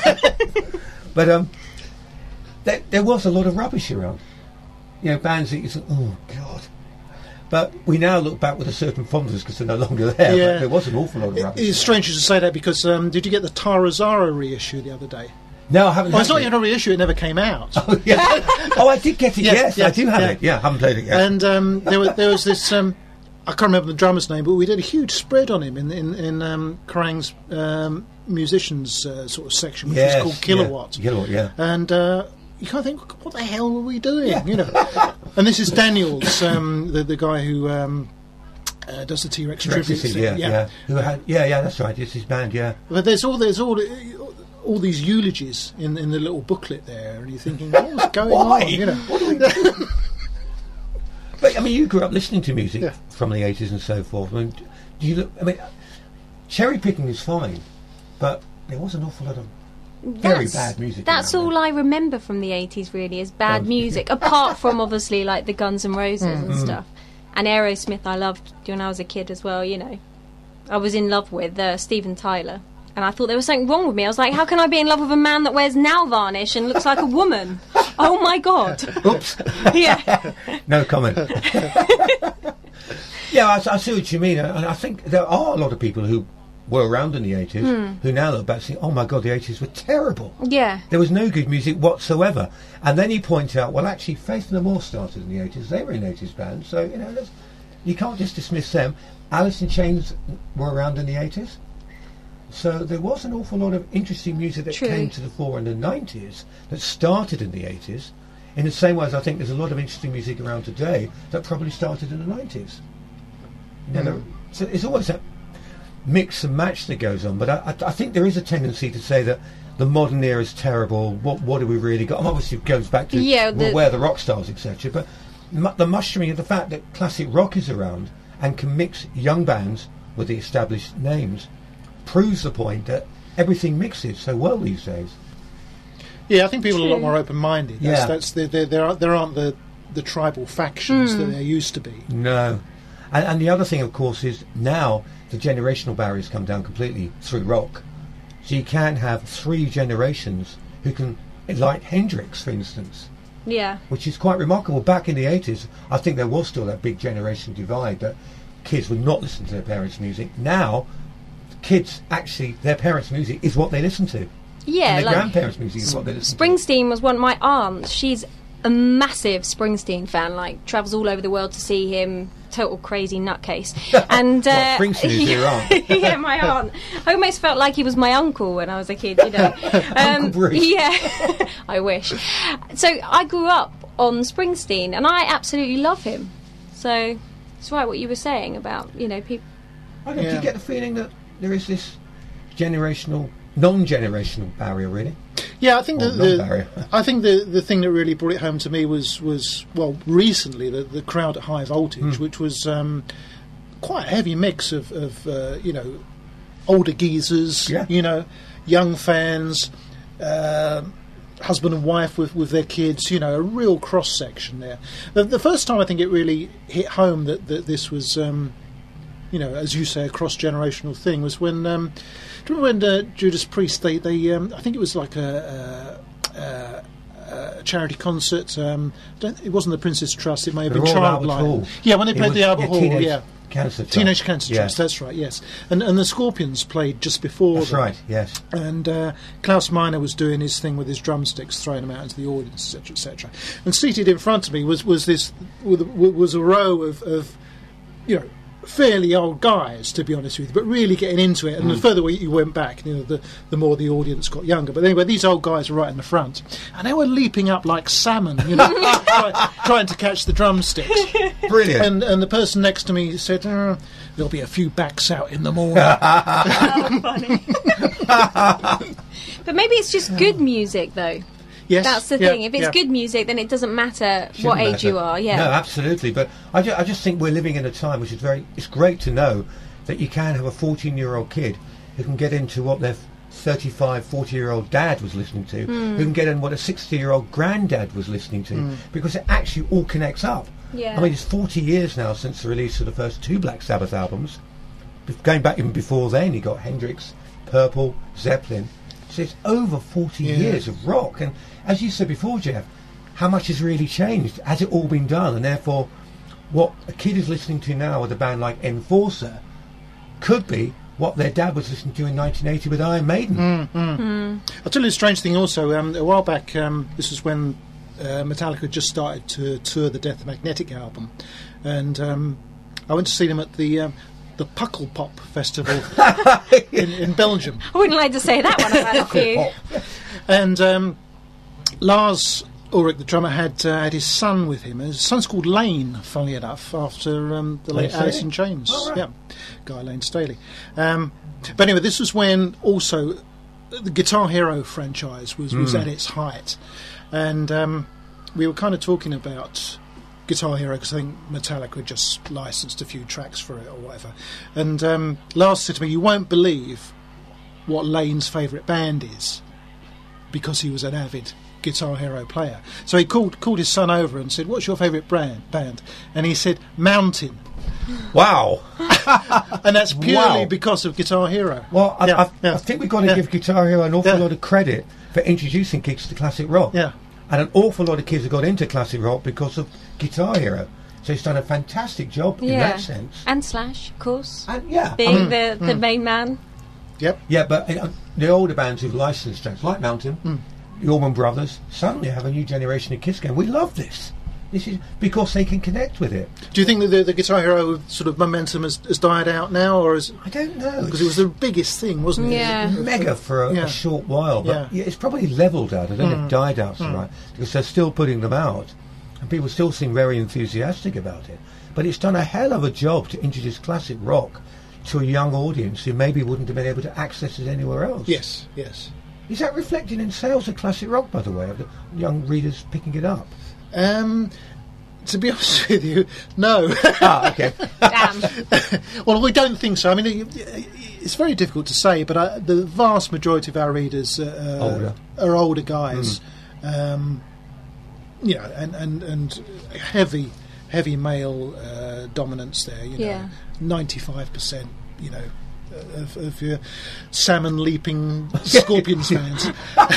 But um, there, there was a lot of rubbish around. You know, bands that you think, oh, God. But we now look back with a certain fondness because they're no longer there. Yeah. But there was an awful lot of It- rubbish. It's strange you should say that because um, did you get the Tara Zara reissue the other day? No, I haven't. Well, it's had not it. even a reissue; it never came out. Oh, yeah. Oh, I did get it. Yes, Yes, I yes, do have yeah. it. Yeah, I haven't played it yet. And um, there, was, there was this. Um, I can't remember the drummer's name, but we did a huge spread on him in in, in um, Kerrang's um, musicians uh, sort of section, which Yes, was called Kilowatt. Yeah. Kilowatt, yeah. And uh, you kind of think, what the hell were we doing? Yeah. You know. And this is Daniels, um, the the guy who um, uh, does the T-Rex tribute Rexy, thing. yeah, yeah, Who had? Yeah, yeah, that's right. It's his band. Yeah. But there's all there's all all these eulogies in in the little booklet there, and you're thinking, what's going Why? on? You know. What are we doing? But I mean, you grew up listening to music Yeah. from the eighties and so forth. I mean, do you look? I mean, cherry picking is fine, but there was an awful lot of very That's- bad music. That's around all then. I remember from the eighties, really, is bad Um, music. Apart from obviously like the Guns N' Roses Mm-hmm. and stuff, and Aerosmith. I loved when I was a kid as well. You know, I was in love with uh, Steven Tyler, and I thought there was something wrong with me. I was like, how can I be in love with a man that wears nail varnish and looks like a woman? Oh my god! Oops. Yeah, No comment. Yeah, I, I see what you mean, and I think there are a lot of people who were around in the eighties who now look back and say, "Oh my God, the eighties were terrible. yeah. There was no good music whatsoever." And then you point out, well, actually, Faith No More started in the eighties. They were an eighties band, so you know, that's, you can't just dismiss them. Alice in Chains were around in the eighties, so there was an awful lot of interesting music that True. came to the fore in the nineties that started in the eighties. In the same way as I think there's a lot of interesting music around today that probably started in the nineties. You know, there- so it's always that mix and match that goes on, but I, I, I think there is a tendency to say that the modern era is terrible. What what do we really got? And obviously, it goes back to Yeah, the- where the rock stars, et cetera. But mu- the mushrooming of the fact that classic rock is around and can mix young bands with the established names proves the point that everything mixes so well these days. Yeah, I think people are a lot True. more open-minded. That's, Yeah. that's the, the, there, are, there aren't the, the tribal factions Hmm. that there used to be. No. And, and the other thing, of course, is now the generational barriers come down completely through rock. So you can have three generations who can, like Hendrix, for instance, Yeah. which is quite remarkable. Back in the eighties, I think there was still that big generation divide that kids would not listen to their parents' music. Now, kids actually, their parents' music is what they listen to. Yeah, and their like grandparents' music is what they listen to. Springsteen was one. My aunt, she's a massive Springsteen fan. Like travels all over the world to see him. Total crazy nutcase. And What, uh, Springsteen is your aunt? yeah, my aunt. I almost felt like he was my uncle when I was a kid. You know, um, Uncle Bruce. Yeah, I wish. So I grew up on Springsteen, and I absolutely love him. So it's right what you were saying about you know people. I don't, Do Yeah. you get the feeling that there is this generational, non-generational barrier, really? Yeah, I think Or the, the non-barrier. I think the the thing that really brought it home to me was was well recently the the crowd at High Voltage, Mm. which was um, quite a heavy mix of, of uh, you know older geezers, Yeah. you know, young fans, uh, husband and wife with with their kids, you know, a real cross section there. The, the first time I think it really hit home that that this was. Um, you know, as you say, a cross-generational thing was when, um, do you remember when uh, Judas Priest, they, they um, I think it was like a, a, a, a charity concert, um, don't, it wasn't the Princess Trust, it may have The been Royal Albert Childline. Hall. Yeah, when they It played was- the Albert yeah, Hall, Teenage yeah. Cancer Trust. Teenage Cancer Yeah. Trust, that's right, yes. And and the Scorpions played just before That's them. right, yes. And uh, Klaus Meine was doing his thing with his drumsticks, throwing them out into the audience, et cetera, et cetera. And seated in front of me was was this was a row of, of you know, fairly old guys, to be honest with you, but really getting into it. And the further you went back, you know, the the more the audience got younger. But anyway, these old guys were right in the front, and they were leaping up like salmon, you know, try, trying to catch the drumsticks. Brilliant. And and the person next to me said, uh, "There'll be a few backs out in the morning." But maybe it's just good music, though. Yes, That's the yeah, thing. If it's yeah. good music, then it doesn't matter Shouldn't what age matter. you are. Yeah. No, absolutely. But I, ju- I just think we're living in a time which is very. It's great to know that you can have a fourteen-year-old kid who can get into what their thirty-five, forty-year-old dad was listening to, who can get in what a sixty-year-old granddad was listening to, because it actually all connects up. Yeah. I mean, it's forty years now since the release of the first two Black Sabbath albums. Be- Going back even before then, you got Hendrix, Purple, Zeppelin. So it's over forty Yeah. years of rock. And as you said before, Jeff, how much has really changed? Has it all been done? And therefore, what a kid is listening to now with a band like Enforcer could be what their dad was listening to in nineteen eighty with Iron Maiden. I'll tell you a strange thing also. Um, a while back, um, this was when uh, Metallica had just started to tour the Death Magnetic album, and um, I went to see them at the um, the Pukkelpop Festival in, in Belgium. I wouldn't like to say that one about a few. And um, Lars Ulrich, the drummer, had uh, had his son with him. His son's called Lane, funnily enough, after um, the Lane late Staley? Alice in Chains. Oh, right. Yeah, Guy Lane Staley. Um, but anyway, this was when also the Guitar Hero franchise was, was at its height. And um, we were kind of talking about Guitar Hero because I think Metallica had just licensed a few tracks for it or whatever. And um, Lars said to me, "You won't believe what Lane's favourite band is," because he was an avid Guitar Hero player. So he called called his son over and said, "What's your favourite brand, band?" And he said, "Mountain." Wow. And that's purely Wow. because of Guitar Hero. Well, I, Yeah, I, yeah. I think we've got to Yeah. give Guitar Hero an awful Yeah. lot of credit for introducing kids to classic rock. Yeah. And an awful lot of kids have got into classic rock because of Guitar Hero. So it's done a fantastic job in Yeah. that sense. And Slash, of course, And yeah, I being mean, the, the main man. Yep. yeah, but uh, the older bands who've licensed tracks, like Mountain, Mm. the Allman Brothers, suddenly have a new generation of kids going, we love this. This is because they can connect with it. Do you think that the, the Guitar Hero sort of momentum has, has died out now, or is I don't know. because it was the biggest thing, wasn't it? Yeah. mega for a, Yeah. a short while, but Yeah. yeah, it's probably leveled out. I don't know if died out's Mm. right, because they're still putting them out, and people still seem very enthusiastic about it. But it's done a hell of a job to introduce classic rock to a young audience who maybe wouldn't have been able to access it anywhere else. Yes. Yes. Is that reflected in sales of classic rock, by the way, of the young readers picking it up? Um, to be honest with you, no. Ah, okay. Damn. Well, we don't think so. I mean, it, it's very difficult to say, but uh, the vast majority of our readers uh, Older. are older guys, um, you know, and, and, and heavy, heavy male uh, dominance there. You know, Yeah. ninety-five percent. You know. Of, of your salmon leaping Scorpions fans.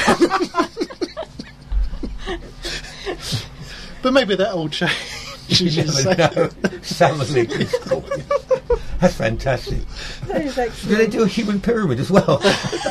But maybe that all change. You never know. Salmon leaping Scorpions. That's fantastic. That is Do excellent. they do a human pyramid as well?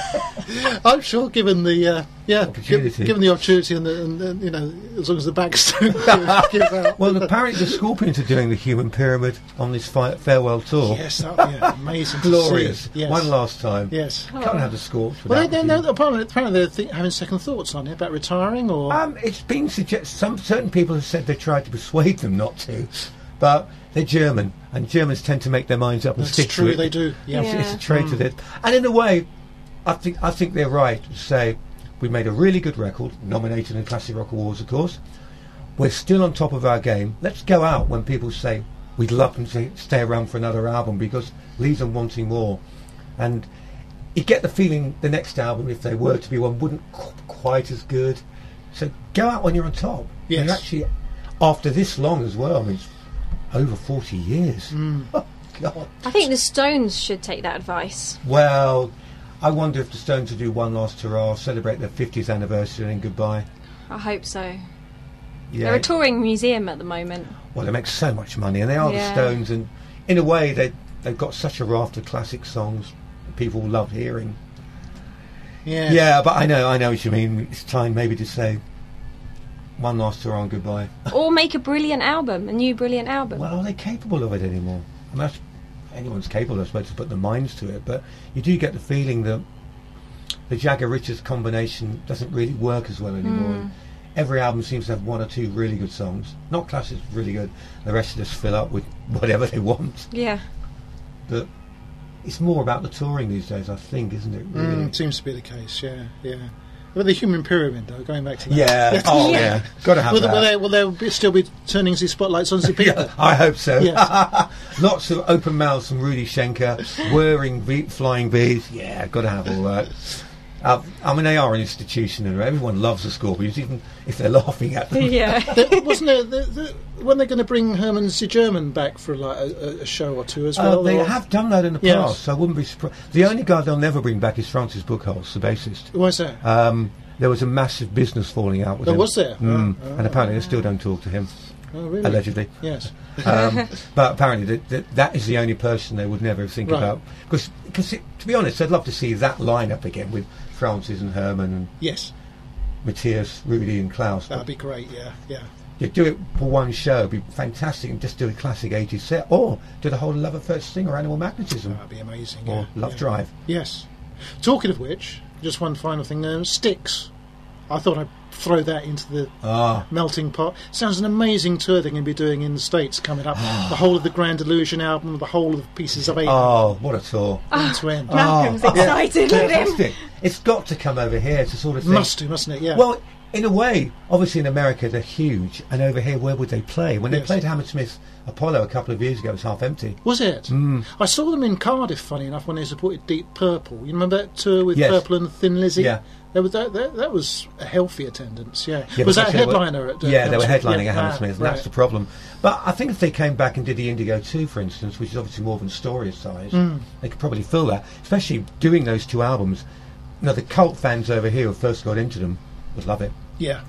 I'm sure, given the uh, yeah, Opportunity. gi- given the opportunity and, the, and, and you know, as long as the backs don't give, give out. Well, apparently the Scorpions are doing the human pyramid on this fi- farewell tour. Yes, that would be amazing. to Glorious. see. Yes. One last time. Yes. Can't have the Scorch Well, without they, the they, human- they, apparently, apparently they're th- having second thoughts on it about retiring, or Um, it's been suggested. Some certain people have said they tried to persuade them not to, but they're German, and Germans tend to make their minds up and that's stick true. to it. They do. Yeah. Yeah. It's a trait of it, and in a way, I think I think they're right to say we made a really good record, nominated in Classic Rock Awards, of course. We're still on top of our game. Let's go out when people say we'd love them to stay around for another album because leaves them wanting more, and you get the feeling the next album, if they were to be one, wouldn't qu- quite as good. So go out when you're on top. Yes. And you actually, after this long as well, I mean, it's over forty years. Mm. Oh, God. I think the Stones should take that advice. Well, I wonder if the Stones will do one last hurrah, celebrate their fiftieth anniversary and then goodbye. I hope so. Yeah. They're a touring museum at the moment. Well, they make so much money, and they are Yeah. the Stones, and in a way, they they've got such a raft of classic songs that people love hearing. Yeah. Yeah, but I know, I know what you mean. It's time maybe to say one last hurrah and goodbye. Or make a brilliant album, a new brilliant album. Well, are they capable of it anymore? I mean, that's, anyone's capable, I suppose, to put their minds to it, but you do get the feeling that the Jagger-Richards combination doesn't really work as well anymore. Mm. And every album seems to have one or two really good songs. Not classics, really good. The rest just fill up with whatever they want. Yeah. But it's more about the touring these days, I think, isn't it? Really? Mm, seems to be the case. Yeah. Yeah. But the human pyramid, though, going back to that. Yeah. Oh, yeah. Yeah. Got to have Will, that. will, they, will there be, still be turning the spotlights on the people? Yeah, I hope so. Yes. Lots of open mouths from Rudy Schenker, whirring bee- flying bees. Yeah, got to have all that. Uh, I mean, they are an institution, and everyone loves the Scorpions, even if they're laughing at them. Yeah. There, wasn't there, the, the, when they're going to bring Herman Z. German back for like a, a show or two as well? Uh, they or- have done that in the Yes. past, so I wouldn't be surprised. The only guy they'll never bring back is Francis Buchholz, the bassist. Why is that? Um, there was a massive business falling out with Oh, him. was there? Mm. Oh, and apparently they still don't talk to him, Oh, really? allegedly. Yes. Um, but apparently th- th- that is the only person they would never think Right. about. Because, to be honest, I'd love to see that lineup again with Francis and Herman and Yes. Matthias, Rudy and Klaus. That'd be great. Yeah. Yeah. You do it for one show, it'd be fantastic, and just do a classic eighties set, or do the whole Love at First Sting or Animal Magnetism, That'd be amazing. or yeah. Love yeah. Drive. Yes. Talking of which, just one final thing. Um, Styx. I thought I'd throw that into the Ah, melting pot. Sounds an amazing tour they're going to be doing in the States coming up. The whole of the Grand Illusion album, the whole of the Pieces of Eight, oh, what a tour! end to end. Malcolm's Oh, excited. Look at him. Fantastic. It's got to come over here to sort of think. Must do, mustn't it? Yeah. Well, in a way, obviously in America they're huge, and over here, where would they play? When they Yes. played Hammersmith Apollo a couple of years ago, it was half empty. was it? Mm. I saw them in Cardiff, funny enough, when they supported Deep Purple. You remember that tour with Yes. Purple and Thin Lizzy? Yeah. That was, that, that, that was a healthy attendance, yeah. Yeah, was but that they were- headliner at uh, yeah, they were Hammersmith? headlining Yeah. at Hammersmith, Ah, and that's right. the problem. But I think if they came back and did the Indigo two, for instance, which is obviously more than Story size, Mm. they could probably fill that. Especially doing those two albums. You know, the cult fans over here who first got into them would love it. Yeah.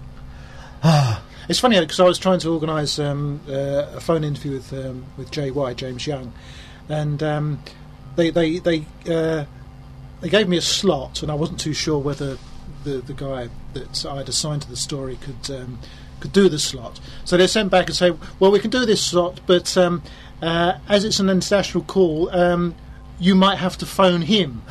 It's funny because I was trying to organise um, uh, a phone interview with um, with J Y, James Young, and um, they they they uh, they gave me a slot, and I wasn't too sure whether the the guy that I'd assigned to the story could um, could do the slot. So they sent back and say, "Well, we can do this slot, but um, uh, as it's an international call." Um, you might have to phone him.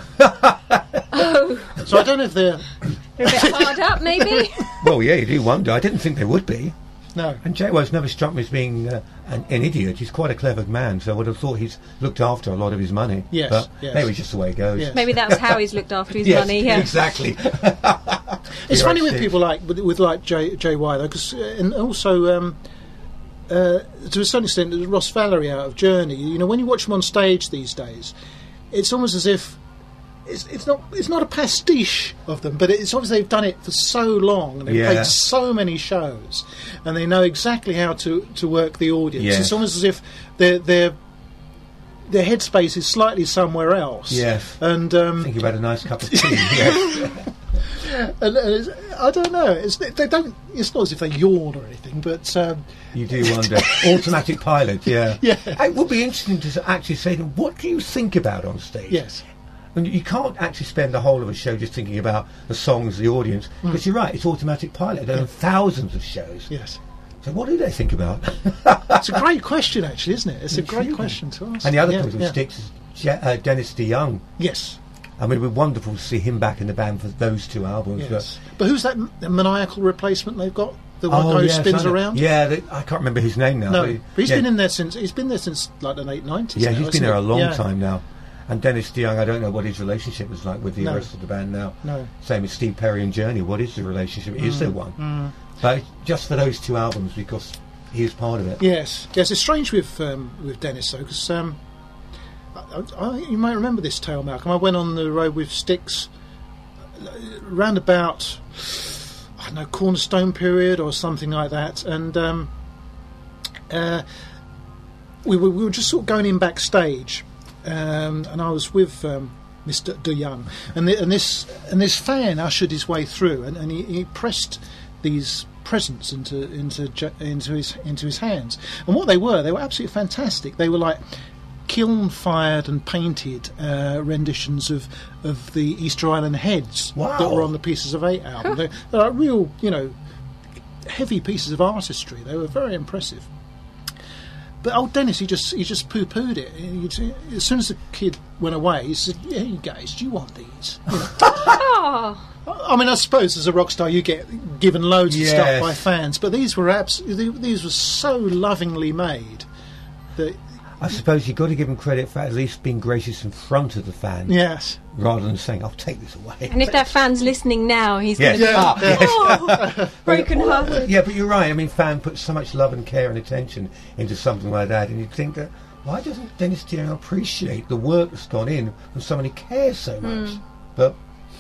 Oh, So I don't know if they're they're a bit hard up, maybe. Well, yeah, you do wonder. I didn't think they would be. no. And J Y's never struck me as being uh, an, an idiot. He's quite a clever man, so I would have thought he's looked after a lot of his money. Yes, But yes. maybe it's just the way it goes. Yes. Maybe that's how he's looked after his Yes, money. Yeah. exactly. It's You're funny right, with Steve. people like with, with like J, JY though, because uh, and also um, uh, to a certain extent, there's Ross Valerie out of Journey. You know, when you watch them on stage these days, it's almost as if it's, it's not it's not a pastiche of them, but it's obviously they've done it for so long and they've Yeah. played so many shows, and they know exactly how to, to work the audience. Yes. It's almost as if their their their headspace is slightly somewhere else. Yes. And um, I think you've had a nice cup of tea. Yes. and, and it's, I don't know. It's they don't. It's not as if they yawn or anything, but um, You do wonder. Automatic pilot, yeah. Yeah. It would be interesting to actually say to them, what do you think about on stage? yes, And you can't actually spend the whole of a show just thinking about the songs, the audience, because you're right, it's automatic pilot. There are thousands of shows. yes. So what do they think about? It's a great question, actually, isn't it? It's a great Intriguing. question to ask. And the other Yeah, person who yeah. sticks is Je- uh, Dennis DeYoung. Yes, I mean, it would be wonderful to see him back in the band for those two albums. yes. But who's that m- the maniacal replacement they've got? The But, one guy who yes, spins I know. around. Yeah, they, I can't remember his name now. No, but, he- but he's yeah, been in there since he's been there since like the late nineties. Yeah, now, he's hasn't been there he? a long Yeah. time now. And Dennis DeYoung, I don't know what his relationship was like with the No. rest of the band now. No. Same as Steve Perry and Journey. What is the relationship? Is there one? Mm. But just for those two albums, because he was part of it. Yes, yes. It's strange with um, with Dennis though, because um, I, I, you might remember this tale, Malcolm. I went on the road with Styx uh, round about I don't know Cornerstone period or something like that, and um, uh, we were we were just sort of going in backstage, um, and I was with. Um, Mister DeYoung, and, the, and this and this fan ushered his way through, and, and he, he pressed these presents into into ju- into his into his hands. And what they were, they were absolutely fantastic. They were like kiln-fired and painted uh, renditions of of the Easter Island Heads Wow. that were on the Pieces of Eight album. they, they're like real, you know, heavy pieces of artistry. They were very impressive. But old Dennis, he just he just poo-pooed it. He, as soon as the kid went away, he said, "Yeah, you guys, do you want these?" You know. Oh, I mean, I suppose as a rock star, you get given loads of Yes. stuff by fans, but these were absolutely these were so lovingly made that I suppose you've got to give him credit for at least being gracious in front of the fan, yes, rather than saying, "I'll take this away." and if that fan's listening now, he's Yes. going to Ah, be yes. oh, broken hearted. Yeah, but you're right. I mean, fan puts so much love and care and attention into something like that, and you'd think that why doesn't Dennis DeYoung appreciate the work that's gone in from someone who cares so much? But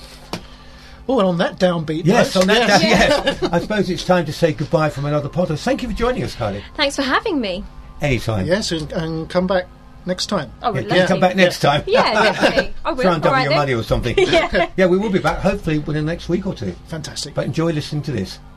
oh, and on that downbeat yes, note, on that, yes. yes. I suppose it's time to say goodbye from another podcast. Thank you for joining us, Kylie. Thanks for having me. Anytime. yes, and, and come back next time. Oh, Yeah, we'd can you love come to. back next time? Yeah, definitely. I will. Try and double All right your then. money or something. Yeah. Yeah, we will be back hopefully within the next week or two. Fantastic. But enjoy listening to this.